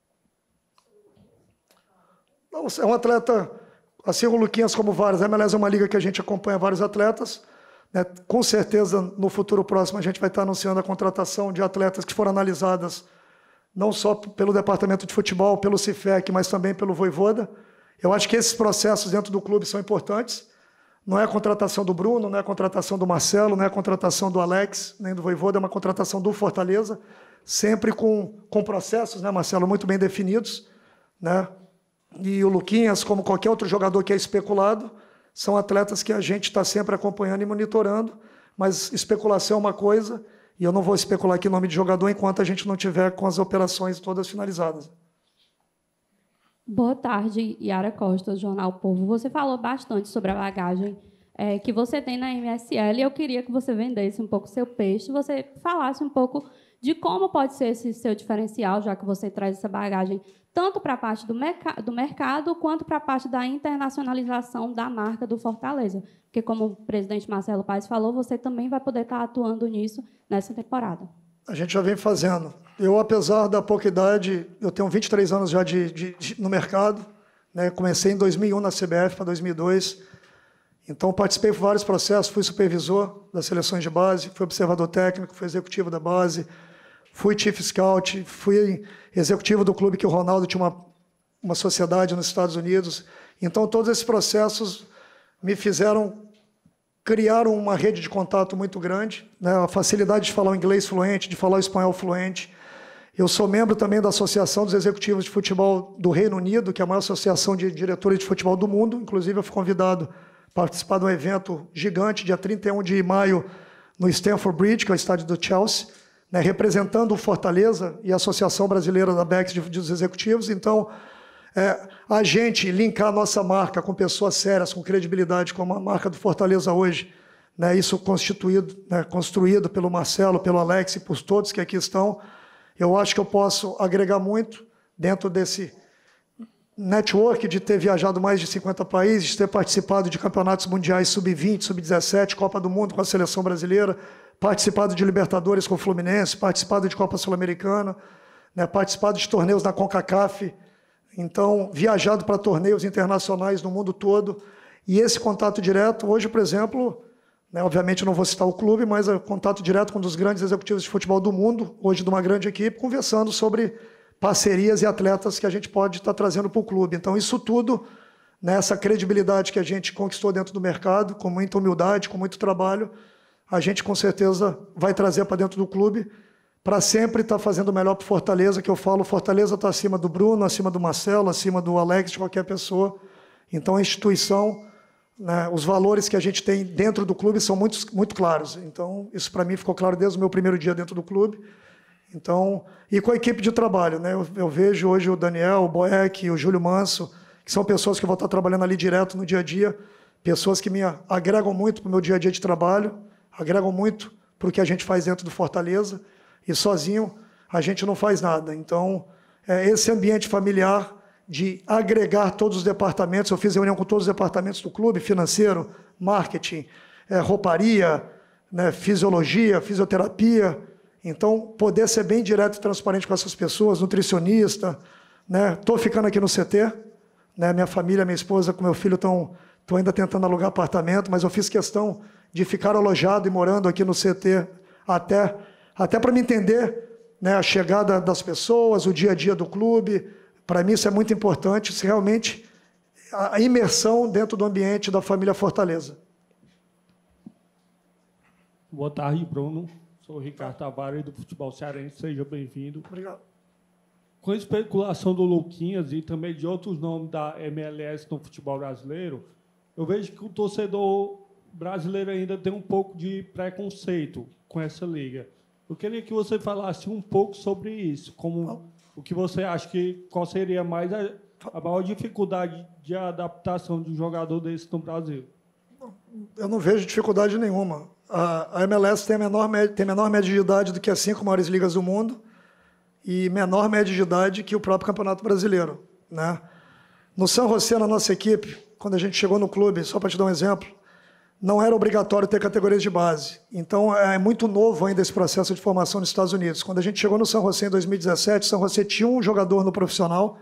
É um atleta, assim o Luquinhas como vários, a M L S é uma liga que a gente acompanha vários atletas, né? Com certeza, no futuro próximo, a gente vai estar anunciando a contratação de atletas que foram analisadas não só pelo Departamento de Futebol, pelo Cifec, mas também pelo Voivoda. Eu acho que esses processos dentro do clube são importantes. Não é a contratação do Bruno, não é a contratação do Marcelo, não é a contratação do Alex, nem do Voivoda, é uma contratação do Fortaleza, sempre com, com processos, né, Marcelo, muito bem definidos, né? E o Luquinhas, como qualquer outro jogador que é especulado, são atletas que a gente está sempre acompanhando e monitorando, mas especulação é uma coisa, e eu não vou especular aqui o nome de jogador enquanto a gente não tiver com as operações todas finalizadas. Boa tarde, Yara Costa, Jornal Povo. Você falou bastante sobre a bagagem é, que você tem na M S L, e eu queria que você vendesse um pouco o seu peixe, você falasse um pouco de como pode ser esse seu diferencial, já que você traz essa bagagem tanto para a parte do, merc- do mercado, quanto para a parte da internacionalização da marca do Fortaleza. Porque, como o presidente Marcelo Paes falou, você também vai poder estar atuando nisso nessa temporada. A gente já vem fazendo. Eu, apesar da pouca idade, eu tenho vinte e três anos já de, de, de, no mercado, né? Comecei em dois mil e um na C B F para dois mil e dois. Então, participei de vários processos, fui supervisor das seleções de base, fui observador técnico, fui executivo da base, fui chief scout, fui executivo do clube que o Ronaldo tinha uma, uma sociedade nos Estados Unidos. Então, todos esses processos me fizeram criar uma rede de contato muito grande, né? A facilidade de falar o inglês fluente, de falar o espanhol fluente. Eu sou membro também da Associação dos Executivos de Futebol do Reino Unido, que é a maior associação de diretores de futebol do mundo. Inclusive, eu fui convidado a participar de um evento gigante, dia trinta e um de maio, no Stamford Bridge, que é o estádio do Chelsea, né, representando o Fortaleza e a Associação Brasileira da B E X de, dos Executivos. Então, é, a gente linkar a nossa marca com pessoas sérias, com credibilidade, como a marca do Fortaleza hoje, né, isso constituído, né, construído pelo Marcelo, pelo Alex e por todos que aqui estão, eu acho que eu posso agregar muito dentro desse network de ter viajado mais de cinquenta países, de ter participado de campeonatos mundiais sub vinte, sub dezessete, Copa do Mundo com a seleção brasileira, participado de Libertadores com o Fluminense, participado de Copa Sul-Americana, né, participado de torneios da CONCACAF, então, viajado para torneios internacionais no mundo todo, e esse contato direto, hoje, por exemplo, né, obviamente não vou citar o clube, mas é contato direto com um dos grandes executivos de futebol do mundo, hoje de uma grande equipe, conversando sobre parcerias e atletas que a gente pode estar trazendo para o clube. Então, isso tudo, né, essa credibilidade que a gente conquistou dentro do mercado, com muita humildade, com muito trabalho, a gente com certeza vai trazer para dentro do clube, para sempre estar fazendo o melhor para o Fortaleza, que eu falo, Fortaleza está acima do Bruno, acima do Marcelo, acima do Alex, de qualquer pessoa. Então, a instituição, né, os valores que a gente tem dentro do clube são muito, muito claros. Então, isso para mim ficou claro desde o meu primeiro dia dentro do clube. Então, e com a equipe de trabalho, né? Eu, eu vejo hoje o Daniel, o Boeck, o Júlio Manso, que são pessoas que vão estar trabalhando ali direto no dia a dia, pessoas que me agregam muito para o meu dia a dia de trabalho, agregam muito para o que a gente faz dentro do Fortaleza, e sozinho a gente não faz nada. Então, é esse ambiente familiar de agregar todos os departamentos, eu fiz reunião com todos os departamentos do clube, financeiro, marketing, é, rouparia, né, fisiologia, fisioterapia. Então, poder ser bem direto e transparente com essas pessoas, nutricionista, né? Estou ficando aqui no C T, né? Minha família, minha esposa com meu filho estão ainda tentando alugar apartamento, mas eu fiz questão de ficar alojado e morando aqui no C T até, até para me entender, né, a chegada das pessoas, o dia a dia do clube. Para mim isso é muito importante, se realmente a imersão dentro do ambiente da família Fortaleza. Boa tarde, Bruno. Sou o Ricardo Tavares, do Futebol Cearense. Seja bem-vindo. Obrigado. Com a especulação do Luquinhas e também de outros nomes da M L S no futebol brasileiro, eu vejo que o torcedor brasileiro ainda tem um pouco de preconceito com essa liga. Eu queria que você falasse um pouco sobre isso, como o que você acha que qual seria mais a, a maior dificuldade de adaptação de um jogador desse no Brasil. Eu não vejo dificuldade nenhuma. A M L S tem a menor, tem menor média de idade do que as cinco maiores ligas do mundo e menor média de idade que o próprio Campeonato Brasileiro, né? No San José, na nossa equipe, quando a gente chegou no clube, só para te dar um exemplo, não era obrigatório ter categorias de base. Então, é muito novo ainda esse processo de formação nos Estados Unidos. Quando a gente chegou no San José em dois mil e dezessete, San José tinha um jogador no profissional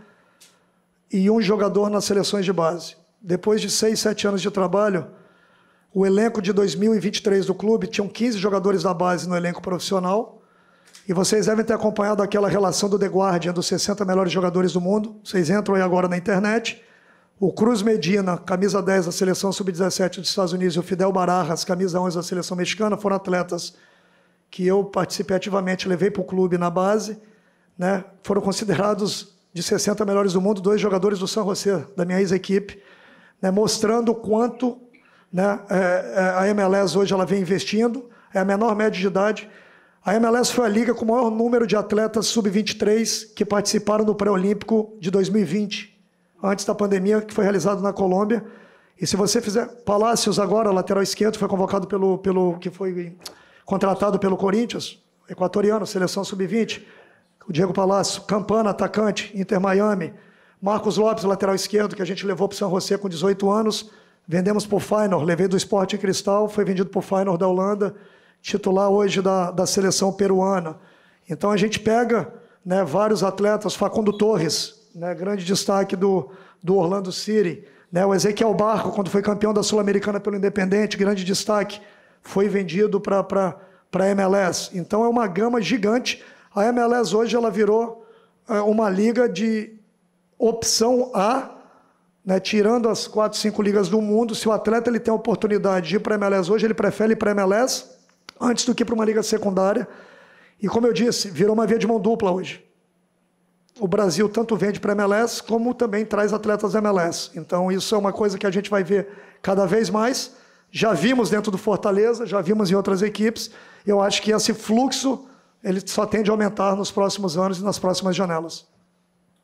e um jogador nas seleções de base. Depois de seis, sete anos de trabalho, o elenco de dois mil e vinte e três do clube tinham quinze jogadores da base no elenco profissional. E vocês devem ter acompanhado aquela relação do The Guardian, dos sessenta melhores jogadores do mundo. Vocês entram aí agora na internet. O Cruz Medina, camisa dez da seleção sub dezessete dos Estados Unidos, e o Fidel Barajas, camisa onze da seleção mexicana, foram atletas que eu participei ativamente, levei para o clube na base, né? Foram considerados de sessenta melhores do mundo, dois jogadores do San José, da minha ex-equipe, né? Mostrando o quanto, né, é, a M L S hoje ela vem investindo, é a menor média de idade. A M L S foi a liga com o maior número de atletas sub vinte e três que participaram do pré-olímpico de dois mil e vinte, antes da pandemia, que foi realizado na Colômbia. E se você fizer... Palácios agora, lateral esquerdo, foi convocado pelo... pelo que foi contratado pelo Corinthians, equatoriano, seleção sub vinte. O Diego Palácio. Campana, atacante, Inter Miami. Marcos Lopes, lateral esquerdo, que a gente levou para o San José com dezoito anos. Vendemos para o Feyenoord, levei do Sporting Cristal, foi vendido para o Feyenoord da Holanda, titular hoje da, da seleção peruana. Então a gente pega, né, vários atletas, Facundo Torres, né, grande destaque do, do Orlando City, né, o Ezequiel Barco, quando foi campeão da Sul-Americana pelo Independente, grande destaque, foi vendido para a M L S. Então é uma gama gigante. A M L S hoje ela virou é, uma liga de opção A, né, tirando as quatro, cinco ligas do mundo. Se o atleta ele tem a oportunidade de ir para a M L S hoje, ele prefere ir para a M L S antes do que para uma liga secundária. E como eu disse, virou uma via de mão dupla hoje. O Brasil tanto vende para a M L S, como também traz atletas da M L S. Então isso é uma coisa que a gente vai ver cada vez mais. Já vimos dentro do Fortaleza, já vimos em outras equipes. Eu acho que esse fluxo ele só tende a aumentar nos próximos anos e nas próximas janelas.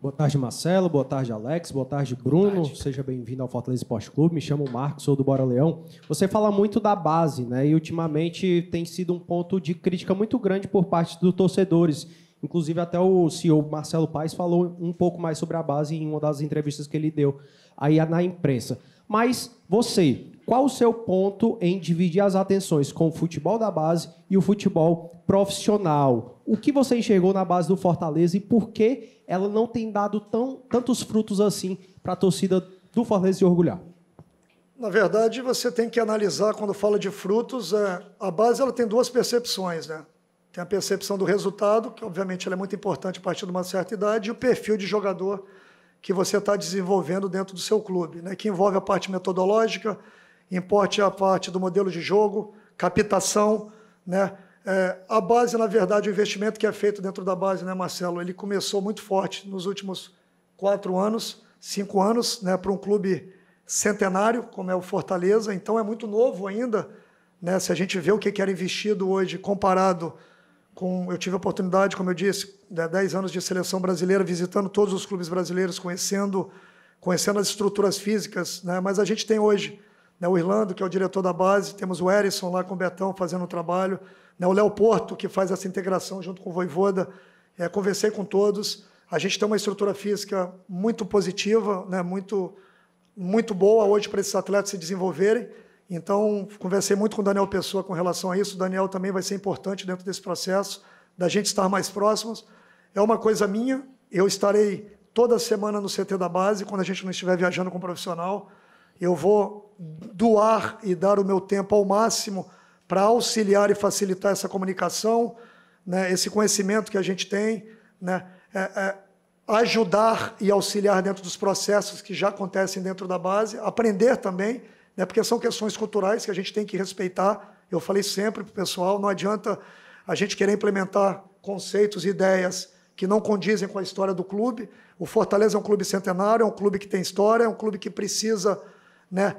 Boa tarde, Marcelo. Boa tarde, Alex. Boa tarde, Bruno. Boa tarde. Seja bem-vindo ao Fortaleza Esporte Clube. Me chamo Marcos, sou do Bora Leão. Você fala muito da base, né? E ultimamente tem sido um ponto de crítica muito grande por parte dos torcedores. Inclusive, até o C E O Marcelo Paes falou um pouco mais sobre a base em uma das entrevistas que ele deu aí na imprensa. Mas você, qual o seu ponto em dividir as atenções com o futebol da base e o futebol profissional? O que você enxergou na base do Fortaleza e por que ela não tem dado tão, tantos frutos assim para a torcida do Fortaleza se orgulhar? Na verdade, você tem que analisar, quando fala de frutos, é, a base ela tem duas percepções, né? Tem a percepção do resultado, que obviamente ela é muito importante a partir de uma certa idade, e o perfil de jogador que você está desenvolvendo dentro do seu clube, né? Que envolve a parte metodológica, importe a parte do modelo de jogo, captação, né? É, a base, na verdade, o investimento que é feito dentro da base, né, Marcelo, ele começou muito forte nos últimos quatro anos, cinco anos, né, para um clube centenário, como é o Fortaleza, então é muito novo ainda, né, se a gente vê o que era investido hoje comparado com... Eu tive a oportunidade, como eu disse, de dez anos de seleção brasileira, visitando todos os clubes brasileiros, conhecendo, conhecendo as estruturas físicas, né, mas a gente tem hoje, né, o Irlando, que é o diretor da base, temos o Erisson lá com o Betão fazendo um trabalho, né, o Léo Porto, que faz essa integração junto com o Vojvoda. É, conversei com todos, a gente tem uma estrutura física muito positiva, né, muito, muito boa hoje para esses atletas se desenvolverem. Então, conversei muito com o Daniel Pessoa com relação a isso. O Daniel também vai ser importante dentro desse processo, da gente estar mais próximos. É uma coisa minha, eu estarei toda semana no C T da base, quando a gente não estiver viajando com um profissional. Eu vou doar e dar o meu tempo ao máximo para auxiliar e facilitar essa comunicação, né, esse conhecimento que a gente tem, né, é, é, ajudar e auxiliar dentro dos processos que já acontecem dentro da base, aprender também, né, porque são questões culturais que a gente tem que respeitar. Eu falei sempre para o pessoal, não adianta a gente querer implementar conceitos e ideias que não condizem com a história do clube. O Fortaleza é um clube centenário, é um clube que tem história, é um clube que precisa, né,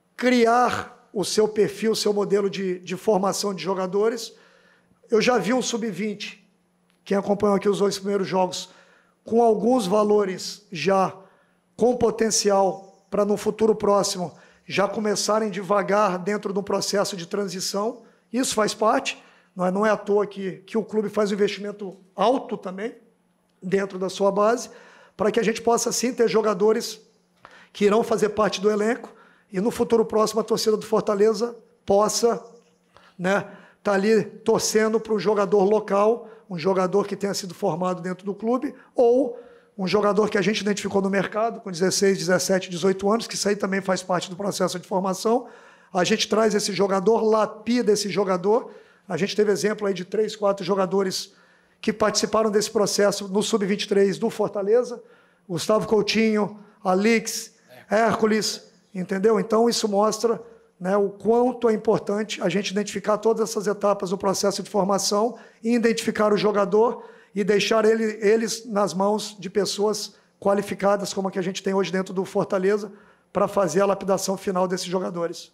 criar o seu perfil, o seu modelo de, de formação de jogadores. Eu já vi um sub vinte, quem acompanhou aqui os dois primeiros jogos, com alguns valores já com potencial para, no futuro próximo, já começarem devagar dentro de um processo de transição. Isso faz parte, não é, não é à toa que, que o clube faz um investimento alto também dentro da sua base, para que a gente possa, sim, ter jogadores que irão fazer parte do elenco, e no futuro próximo a torcida do Fortaleza possa, né, tá ali torcendo para um jogador local, um jogador que tenha sido formado dentro do clube, ou um jogador que a gente identificou no mercado, com dezesseis, dezessete, dezoito anos, que isso aí também faz parte do processo de formação. A gente traz esse jogador, lapida esse jogador. A gente teve exemplo aí de três, quatro jogadores que participaram desse processo no sub vinte e três do Fortaleza, Gustavo Coutinho, Alix, Hércules, entendeu? Então, isso mostra, né, o quanto é importante a gente identificar todas essas etapas do processo de formação e identificar o jogador e deixar ele, eles nas mãos de pessoas qualificadas, como a que a gente tem hoje dentro do Fortaleza, para fazer a lapidação final desses jogadores.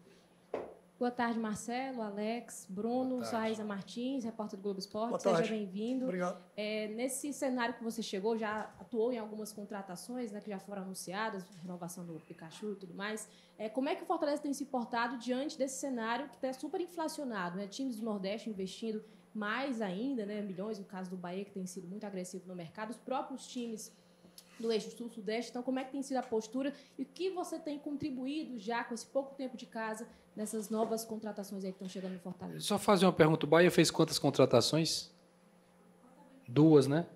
Boa tarde, Marcelo, Alex, Bruno, sou a Raíza Martins, repórter do Globo Esporte. Seja bem-vindo. Obrigado. É, nesse cenário que você chegou, já atuou em algumas contratações, né, que já foram anunciadas, renovação do Pikachu e tudo mais. É, como é que o Fortaleza tem se portado diante desse cenário que está super inflacionado, né? Times do Nordeste investindo mais ainda, né, milhões, no caso do Bahia, que tem sido muito agressivo no mercado, os próprios times do eixo sul-sudeste. Então, como é que tem sido a postura e o que você tem contribuído já com esse pouco tempo de casa nessas novas contratações aí que estão chegando no Fortaleza? Só fazer uma pergunta. O Bahia fez quantas contratações? Duas, né?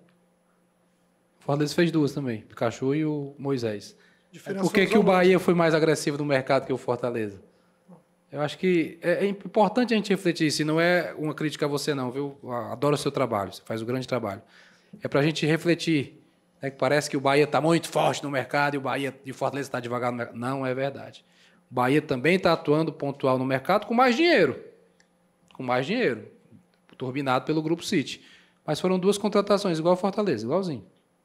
O Fortaleza fez duas também. O Pikachu e o Moisés. Por que, que o Bahia foi mais agressivo no mercado que o Fortaleza? Eu acho que é importante a gente refletir isso. E não é uma crítica a você, não, viu? Eu adoro o seu trabalho. Você faz um grande trabalho. É para a gente refletir. É que parece que o Bahia está muito forte no mercado e o Bahia e o Fortaleza está devagar no mercado. Não é verdade. O Bahia também está atuando pontual no mercado com mais dinheiro. Com mais dinheiro. Turbinado pelo Grupo City. Mas foram duas contratações, igual o Fortaleza, igualzinho.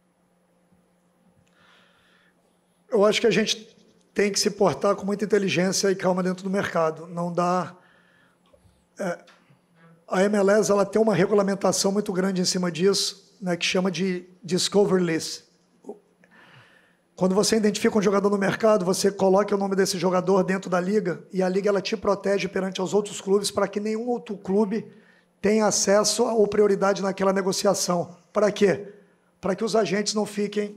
Eu acho que a gente tem que se portar com muita inteligência e calma dentro do mercado. Não dá... É, a M L S ela tem uma regulamentação muito grande em cima disso, né, que chama de Discovery List. Quando você identifica um jogador no mercado, você coloca o nome desse jogador dentro da liga e a liga ela te protege perante os outros clubes para que nenhum outro clube tenha acesso ou prioridade naquela negociação. Para quê? Para que os agentes não fiquem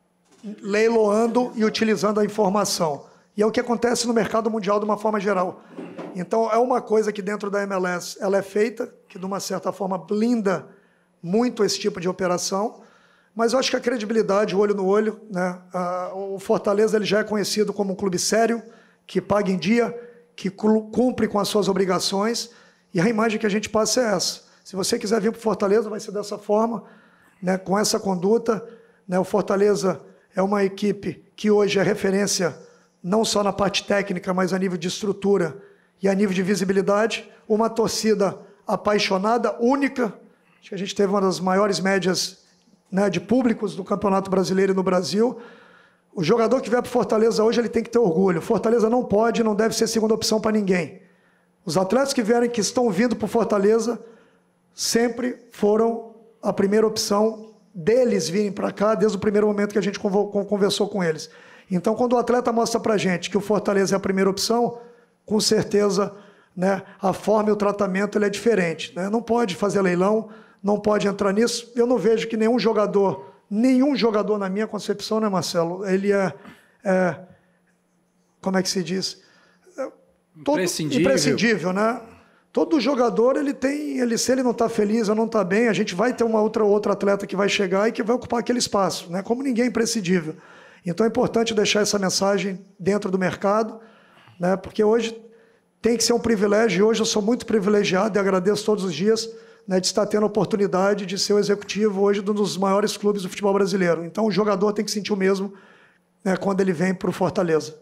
leiloando e utilizando a informação. E é o que acontece no mercado mundial de uma forma geral. Então, é uma coisa que dentro da M L S ela é feita, que de uma certa forma blinda muito esse tipo de operação, mas eu acho que a credibilidade, o olho no olho, né? O Fortaleza ele já é conhecido como um clube sério, que paga em dia, que cumpre com as suas obrigações, e a imagem que a gente passa é essa. Se você quiser vir para o Fortaleza, vai ser dessa forma, né? Com essa conduta. Né? O Fortaleza é uma equipe que hoje é referência não só na parte técnica, mas a nível de estrutura e a nível de visibilidade. Uma torcida apaixonada, única. Acho que a gente teve uma das maiores médias, né, de públicos do Campeonato Brasileiro e no Brasil. O jogador que vier para o Fortaleza hoje ele tem que ter orgulho. Fortaleza não pode, não deve ser segunda opção para ninguém. Os atletas que vierem, que estão vindo para o Fortaleza, sempre foram a primeira opção deles virem para cá, desde o primeiro momento que a gente conversou com eles. Então, quando o atleta mostra para a gente que o Fortaleza é a primeira opção, com certeza, né, a forma e o tratamento ele é diferente. Né? Não pode fazer leilão, não pode entrar nisso. Eu não vejo que nenhum jogador, nenhum jogador, na minha concepção, né, Marcelo, ele é, é como é que se diz? É, todo, imprescindível. imprescindível, né? Todo jogador, ele tem, ele, se ele não está feliz ou não está bem, a gente vai ter uma outra, outra atleta que vai chegar e que vai ocupar aquele espaço, né? Como ninguém é imprescindível. Então é importante deixar essa mensagem dentro do mercado, né? Porque hoje tem que ser um privilégio, e hoje eu sou muito privilegiado e agradeço todos os dias, né, de estar tendo a oportunidade de ser o executivo hoje de um dos maiores clubes do futebol brasileiro. Então o jogador tem que sentir o mesmo, né, quando ele vem para o Fortaleza.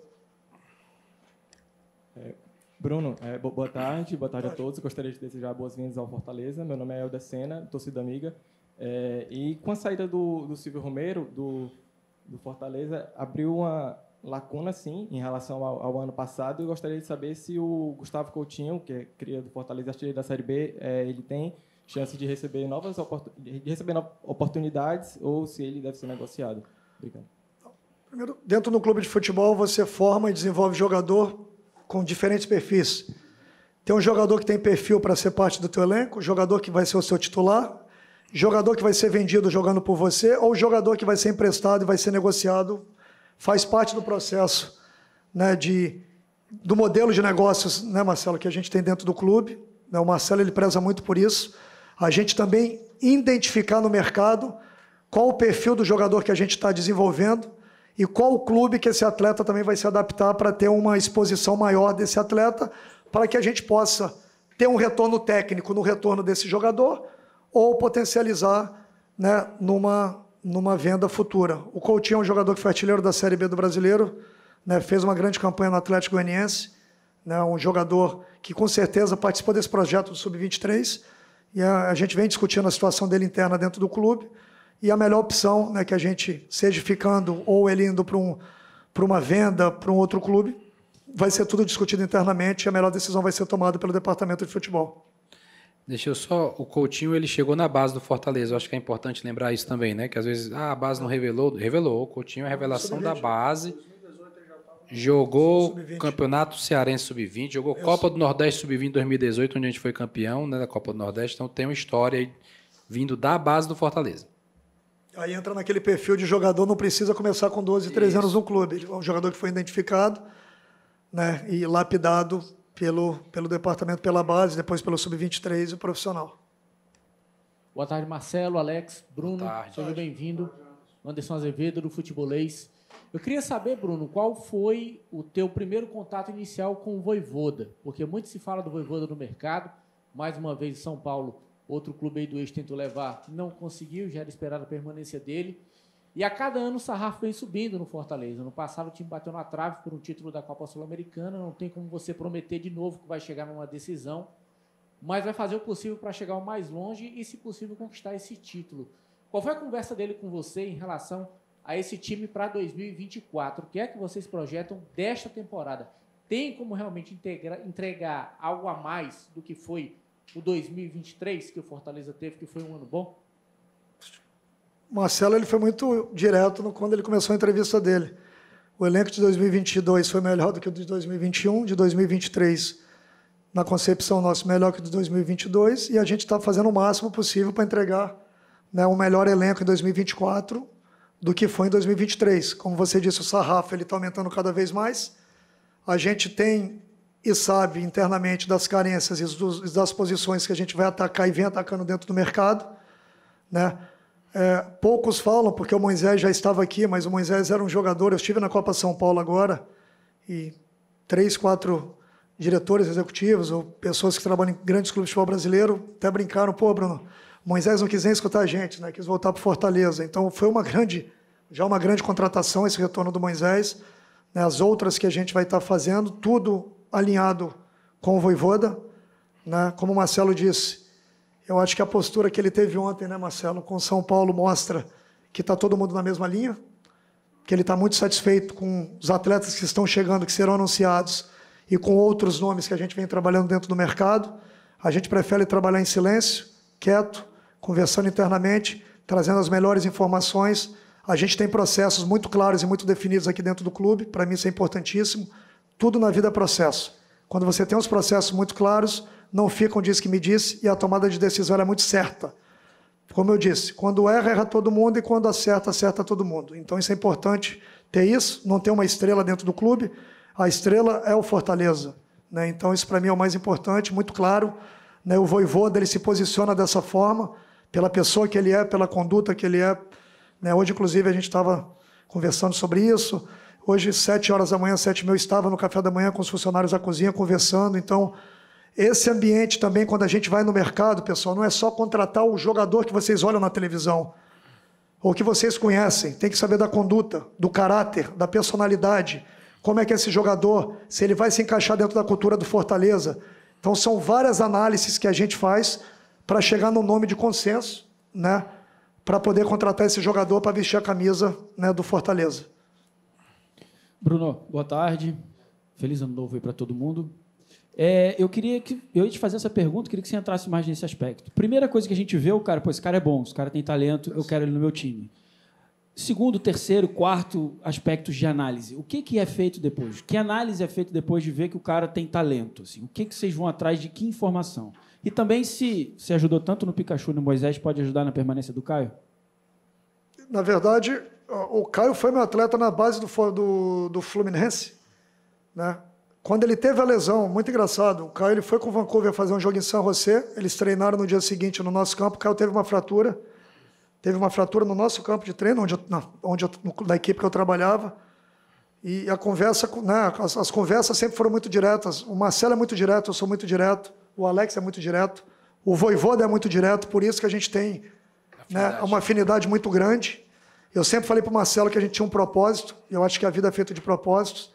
É, Bruno, é, boa tarde, boa tarde a todos. Eu gostaria de desejar boas-vindas ao Fortaleza. Meu nome é Helder Sena, torcida amiga. É, e com a saída do, do Silvio Romero, do, do Fortaleza, abriu uma lacuna, sim, em relação ao, ao ano passado. Eu gostaria de saber se o Gustavo Coutinho, que é cria do Fortaleza, artilheiro da Série B, é, ele tem chance de receber novas de receber novas oportunidades ou se ele deve ser negociado. Obrigado. Primeiro, dentro do clube de futebol, você forma e desenvolve jogador com diferentes perfis. Tem um jogador que tem perfil para ser parte do teu elenco, jogador que vai ser o seu titular, jogador que vai ser vendido jogando por você, ou jogador que vai ser emprestado e vai ser negociado. Faz parte do processo, né, de, do modelo de negócios, né, Marcelo, que a gente tem dentro do clube. Né, o Marcelo ele preza muito por isso. A gente também identificar no mercado qual o perfil do jogador que a gente está desenvolvendo e qual o clube que esse atleta também vai se adaptar para ter uma exposição maior desse atleta, para que a gente possa ter um retorno técnico no retorno desse jogador ou potencializar, né, numa, numa venda futura. O Coutinho é um jogador que foi artilheiro da Série B do Brasileiro, né, fez uma grande campanha no Atlético Goianiense, né, um jogador que com certeza participou desse projeto do sub vinte e três, e a, a gente vem discutindo a situação dele interna dentro do clube, e a melhor opção, né, que a gente, seja ficando ou ele indo para um, para uma venda para um outro clube, vai ser tudo discutido internamente e a melhor decisão vai ser tomada pelo departamento de futebol. Deixa eu só... O Coutinho, ele chegou na base do Fortaleza. Eu acho que é importante lembrar isso também, né? Que às vezes, ah, a base não revelou. Revelou. O Coutinho é a revelação da base. Jogou Campeonato Cearense sub vinte, jogou Copa do Nordeste sub vinte dois mil e dezoito, onde a gente foi campeão, né, da Copa do Nordeste. Então tem uma história aí vindo da base do Fortaleza. Aí entra naquele perfil de jogador, não precisa começar com doze, treze anos no clube. É um jogador que foi identificado, né, e lapidado pelo, pelo departamento, pela base, depois pelo sub vinte e três e o profissional. Boa tarde, Marcelo, Alex, Bruno. Boa tarde. Seja bem-vindo. Anderson Azevedo, do Futebolês. Eu queria saber, Bruno, qual foi o teu primeiro contato inicial com o Vojvoda? Porque muito se fala do Vojvoda no mercado. Mais uma vez, São Paulo, outro clube aí do eixo tentou levar, não conseguiu, já era esperada a permanência dele. E a cada ano o sarrafo vem subindo no Fortaleza. No passado o time bateu na trave por um título da Copa Sul-Americana. Não tem como você prometer de novo que vai chegar numa decisão, mas vai fazer o possível para chegar o mais longe e, se possível, conquistar esse título. Qual foi a conversa dele com você em relação a esse time para dois mil e vinte e quatro? O que é que vocês projetam desta temporada? Tem como realmente integra, entregar algo a mais do que foi o dois mil e vinte e três, que o Fortaleza teve, que foi um ano bom? O Marcelo ele foi muito direto no, quando ele começou a entrevista dele. O elenco de dois mil e vinte e dois foi melhor do que o de dois mil e vinte e um, de dois mil e vinte e três, na concepção nossa, melhor que o de dois mil e vinte e dois, e a gente está fazendo o máximo possível para entregar, né, um melhor elenco em dois mil e vinte e quatro do que foi em dois mil e vinte e três. Como você disse, o sarrafo está aumentando cada vez mais. A gente tem e sabe internamente das carências e dos, das posições que a gente vai atacar e vem atacando dentro do mercado, né? É, poucos falam, porque o Moisés já estava aqui, mas o Moisés era um jogador, eu estive na Copa São Paulo agora, e três, quatro diretores executivos, ou pessoas que trabalham em grandes clubes de futebol brasileiro, até brincaram, pô, Bruno, o Moisés não quis nem escutar a gente, né? Quis voltar para Fortaleza. Então, foi uma grande, já uma grande contratação esse retorno do Moisés, né? As outras que a gente vai estar fazendo, tudo alinhado com o Vojvoda, né? Como o Marcelo disse, eu acho que a postura que ele teve ontem, né, Marcelo, com São Paulo, mostra que está todo mundo na mesma linha, que ele está muito satisfeito com os atletas que estão chegando, que serão anunciados, e com outros nomes que a gente vem trabalhando dentro do mercado. A gente prefere trabalhar em silêncio, quieto, conversando internamente, trazendo as melhores informações. A gente tem processos muito claros e muito definidos aqui dentro do clube, para mim isso é importantíssimo. Tudo na vida é processo. Quando você tem os processos muito claros, não fica um diz que me disse, e a tomada de decisão é muito certa. Como eu disse, quando erra, erra todo mundo, e quando acerta, acerta todo mundo. Então isso é importante ter isso, não ter uma estrela dentro do clube. A estrela é o Fortaleza, né? Então isso para mim é o mais importante, muito claro, né? O Vojvoda, ele se posiciona dessa forma, pela pessoa que ele é, pela conduta que ele é, né? Hoje, inclusive, a gente estava conversando sobre isso. Hoje, sete horas da manhã, sete mil, estava no café da manhã com os funcionários da cozinha conversando. Então, esse ambiente também, quando a gente vai no mercado, pessoal, não é só contratar o jogador que vocês olham na televisão, ou que vocês conhecem. Tem que saber da conduta, do caráter, da personalidade, como é que esse jogador, se ele vai se encaixar dentro da cultura do Fortaleza. Então, são várias análises que a gente faz para chegar no nome de consenso, né, para poder contratar esse jogador para vestir a camisa, né, do Fortaleza. Bruno, boa tarde. Feliz ano novo aí para todo mundo. É, eu queria que eu ia te fazer essa pergunta, queria que você entrasse mais nesse aspecto. Primeira coisa que a gente vê, o cara, pô, esse cara é bom, esse cara tem talento, eu quero ele no meu time. Segundo, terceiro, quarto aspectos de análise. O que, que é feito depois? Que análise é feita depois de ver que o cara tem talento? Assim? O que, que vocês vão atrás de que informação? E também, se você ajudou tanto no Pikachu e no Moisés, pode ajudar na permanência do Caio? Na verdade, o Caio foi meu atleta na base do, do, do Fluminense, né? Quando ele teve a lesão, muito engraçado, o Caio ele foi com o Vancouver fazer um jogo em San José, eles treinaram no dia seguinte no nosso campo, o Caio teve uma fratura, teve uma fratura no nosso campo de treino, onde eu, na, onde eu, na equipe que eu trabalhava, e a conversa, né, as, as conversas sempre foram muito diretas. O Marcelo é muito direto, eu sou muito direto, o Alex é muito direto, o Vojvoda é muito direto, por isso que a gente tem, né, uma afinidade muito grande. Eu sempre falei para o Marcelo que a gente tinha um propósito, e eu acho que a vida é feita de propósitos,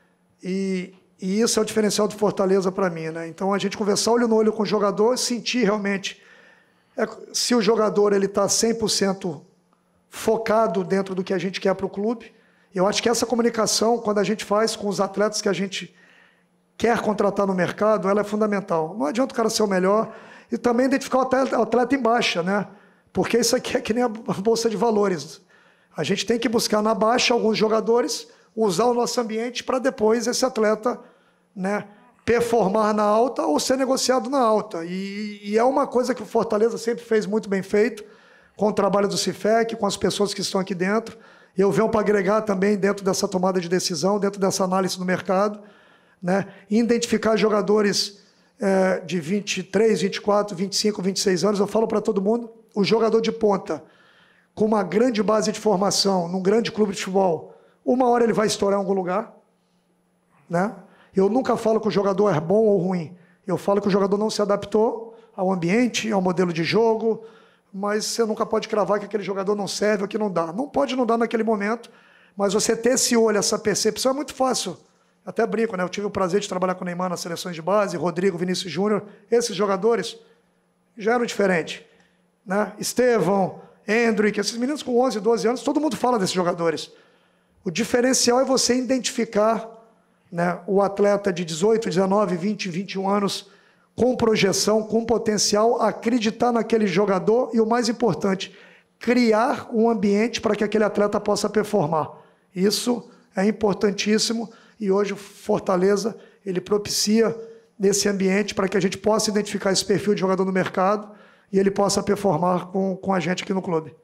e, e isso é o diferencial do Fortaleza para mim, né? Então, a gente conversar olho no olho com o jogador, sentir realmente é, se o jogador está cem por cento focado dentro do que a gente quer para o clube. Eu acho que essa comunicação, quando a gente faz com os atletas que a gente quer contratar no mercado, ela é fundamental. Não adianta o cara ser o melhor, e também identificar o atleta, o atleta em baixa, né? Porque isso aqui é que nem a Bolsa de Valores. A gente tem que buscar na baixa alguns jogadores, usar o nosso ambiente para depois esse atleta, né, performar na alta ou ser negociado na alta. E, e é uma coisa que o Fortaleza sempre fez muito bem feito, com o trabalho do Cifec, com as pessoas que estão aqui dentro. Eu venho para agregar também dentro dessa tomada de decisão, dentro dessa análise do mercado, né, identificar jogadores é, de vinte e três, vinte e quatro, vinte e cinco, vinte e seis anos. Eu falo para todo mundo, o jogador de ponta, com uma grande base de formação, num grande clube de futebol, uma hora ele vai estourar em algum lugar, né? Eu nunca falo que o jogador é bom ou ruim. Eu falo que o jogador não se adaptou ao ambiente, ao modelo de jogo, mas você nunca pode cravar que aquele jogador não serve ou que não dá. Não pode não dar naquele momento, mas você ter esse olho, essa percepção é muito fácil. Até brinco, né? Eu tive o prazer de trabalhar com o Neymar nas seleções de base, Rodrigo, Vinícius Júnior. Esses jogadores já eram diferentes, né? Estevão, Hendrick, esses meninos com onze, doze anos, todo mundo fala desses jogadores. O diferencial é você identificar, né, o atleta de dezoito, dezenove, vinte, vinte e um anos com projeção, com potencial, acreditar naquele jogador e, o mais importante, criar um ambiente para que aquele atleta possa performar. Isso é importantíssimo e hoje o Fortaleza ele propicia nesse ambiente para que a gente possa identificar esse perfil de jogador no mercado e ele possa performar com, com a gente aqui no clube.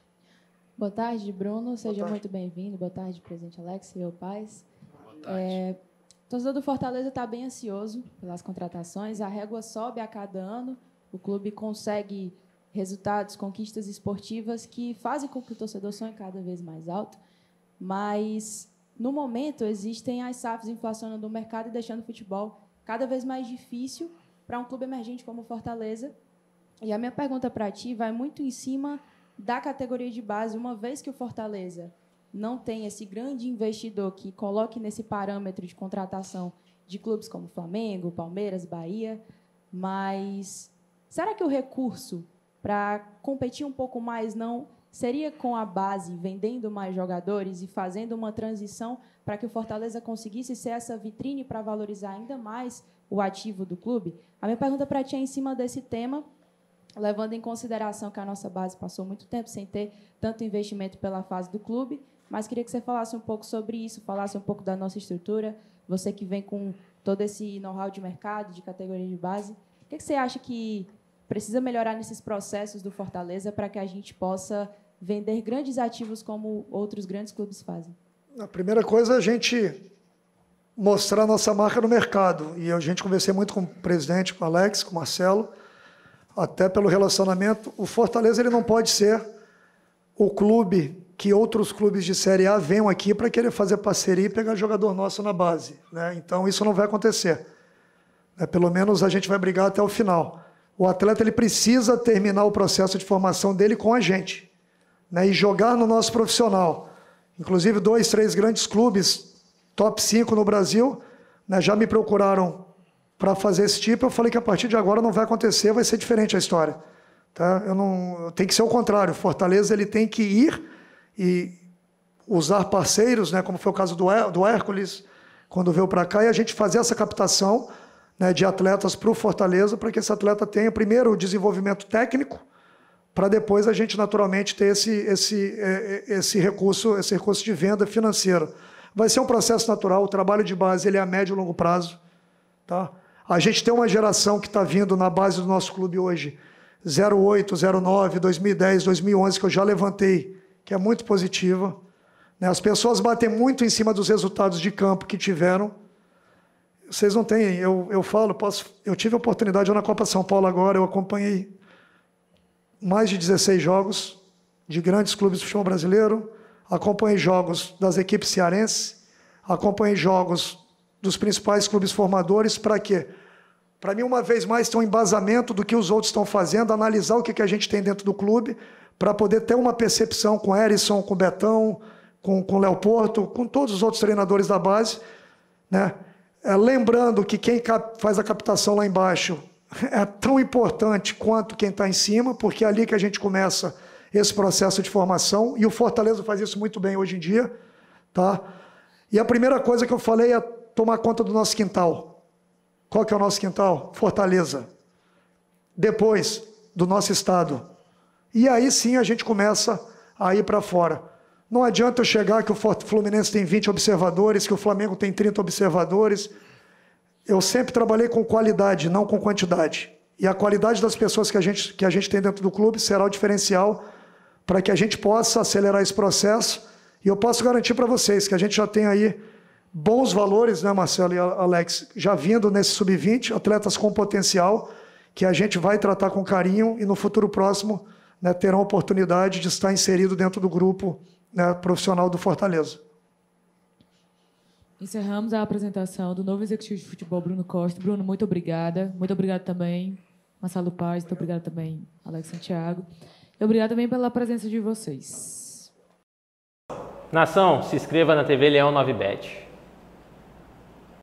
Boa tarde, Bruno. Seja muito bem-vindo. Boa tarde, presidente Alex e eu, Paz. Boa tarde. É, o torcedor do Fortaleza está bem ansioso pelas contratações. A régua sobe a cada ano. O clube consegue resultados, conquistas esportivas que fazem com que o torcedor sonhe cada vez mais alto. Mas, no momento, existem as S A Fs inflacionando o mercado e deixando o futebol cada vez mais difícil para um clube emergente como o Fortaleza. E a minha pergunta para ti vai muito em cima da categoria de base, uma vez que o Fortaleza não tem esse grande investidor que coloque nesse parâmetro de contratação de clubes como Flamengo, Palmeiras, Bahia, mas será que o recurso para competir um pouco mais não seria com a base, vendendo mais jogadores e fazendo uma transição para que o Fortaleza conseguisse ser essa vitrine para valorizar ainda mais o ativo do clube? A minha pergunta para ti é em cima desse tema, levando em consideração que a nossa base passou muito tempo sem ter tanto investimento pela fase do clube, mas queria que você falasse um pouco sobre isso, falasse um pouco da nossa estrutura, você que vem com todo esse know-how de mercado, de categoria de base. O que você acha que precisa melhorar nesses processos do Fortaleza para que a gente possa vender grandes ativos como outros grandes clubes fazem? A primeira coisa é a gente mostrar a nossa marca no mercado. E a gente conversei muito com o presidente, com o Alex, com o Marcelo, até pelo relacionamento. O Fortaleza ele não pode ser o clube que outros clubes de Série A venham aqui para querer fazer parceria e pegar jogador nosso na base, né? Então, isso não vai acontecer. Né? Pelo menos a gente vai brigar até o final. O atleta ele precisa terminar o processo de formação dele com a gente, né? E jogar no nosso profissional. Inclusive, dois, três grandes clubes, top cinco no Brasil, né, já me procuraram para fazer esse tipo. Eu falei que a partir de agora não vai acontecer, vai ser diferente a história. Tá? Eu não, tem que ser o contrário. Fortaleza ele tem que ir e usar parceiros, né, como foi o caso do, do Hércules, quando veio para cá, e a gente fazer essa captação, né, de atletas para o Fortaleza, para que esse atleta tenha primeiro o desenvolvimento técnico, para depois a gente naturalmente ter esse, esse, esse, recurso, esse recurso de venda financeira. Vai ser um processo natural, o trabalho de base ele é a médio e longo prazo. Tá? A gente tem uma geração que está vindo na base do nosso clube hoje, zero oito, zero nove, dois mil e dez, dois mil e onze, que eu já levantei, que é muito positiva. Né? As pessoas batem muito em cima dos resultados de campo que tiveram. Vocês não têm, eu, eu falo, posso, eu tive a oportunidade, eu na Copa São Paulo agora, eu acompanhei mais de dezesseis jogos de grandes clubes do futebol brasileiro, acompanhei jogos das equipes cearenses, acompanhei jogos dos principais clubes formadores. Para quê? Para mim, uma vez mais, ter um embasamento do que os outros estão fazendo, analisar o que a gente tem dentro do clube, para poder ter uma percepção com o Erisson, com o Betão, com o Léo Porto, com todos os outros treinadores da base. Né? É, lembrando que quem faz a captação lá embaixo é tão importante quanto quem está em cima, porque é ali que a gente começa esse processo de formação, e o Fortaleza faz isso muito bem hoje em dia. Tá? E a primeira coisa que eu falei é tomar conta do nosso quintal. Qual que é o nosso quintal? Fortaleza. Depois, do nosso estado. E aí sim a gente começa a ir para fora. Não adianta eu chegar que o Fluminense tem vinte observadores, que o Flamengo tem trinta observadores. Eu sempre trabalhei com qualidade, não com quantidade. E a qualidade das pessoas que a gente, que a gente tem dentro do clube será o diferencial para que a gente possa acelerar esse processo. E eu posso garantir para vocês que a gente já tem aí bons valores, né, Marcelo e Alex, já vindo nesse sub vinte, atletas com potencial, que a gente vai tratar com carinho e no futuro próximo, né, terão a oportunidade de estar inserido dentro do grupo, né, profissional do Fortaleza. Encerramos a apresentação do novo executivo de futebol, Bruno Costa. Bruno, muito obrigada. Muito obrigado também, Marcelo Paz. Muito obrigado também, Alex Santiago. E obrigado também pela presença de vocês. Nação, se inscreva na T V Leão nove Bet.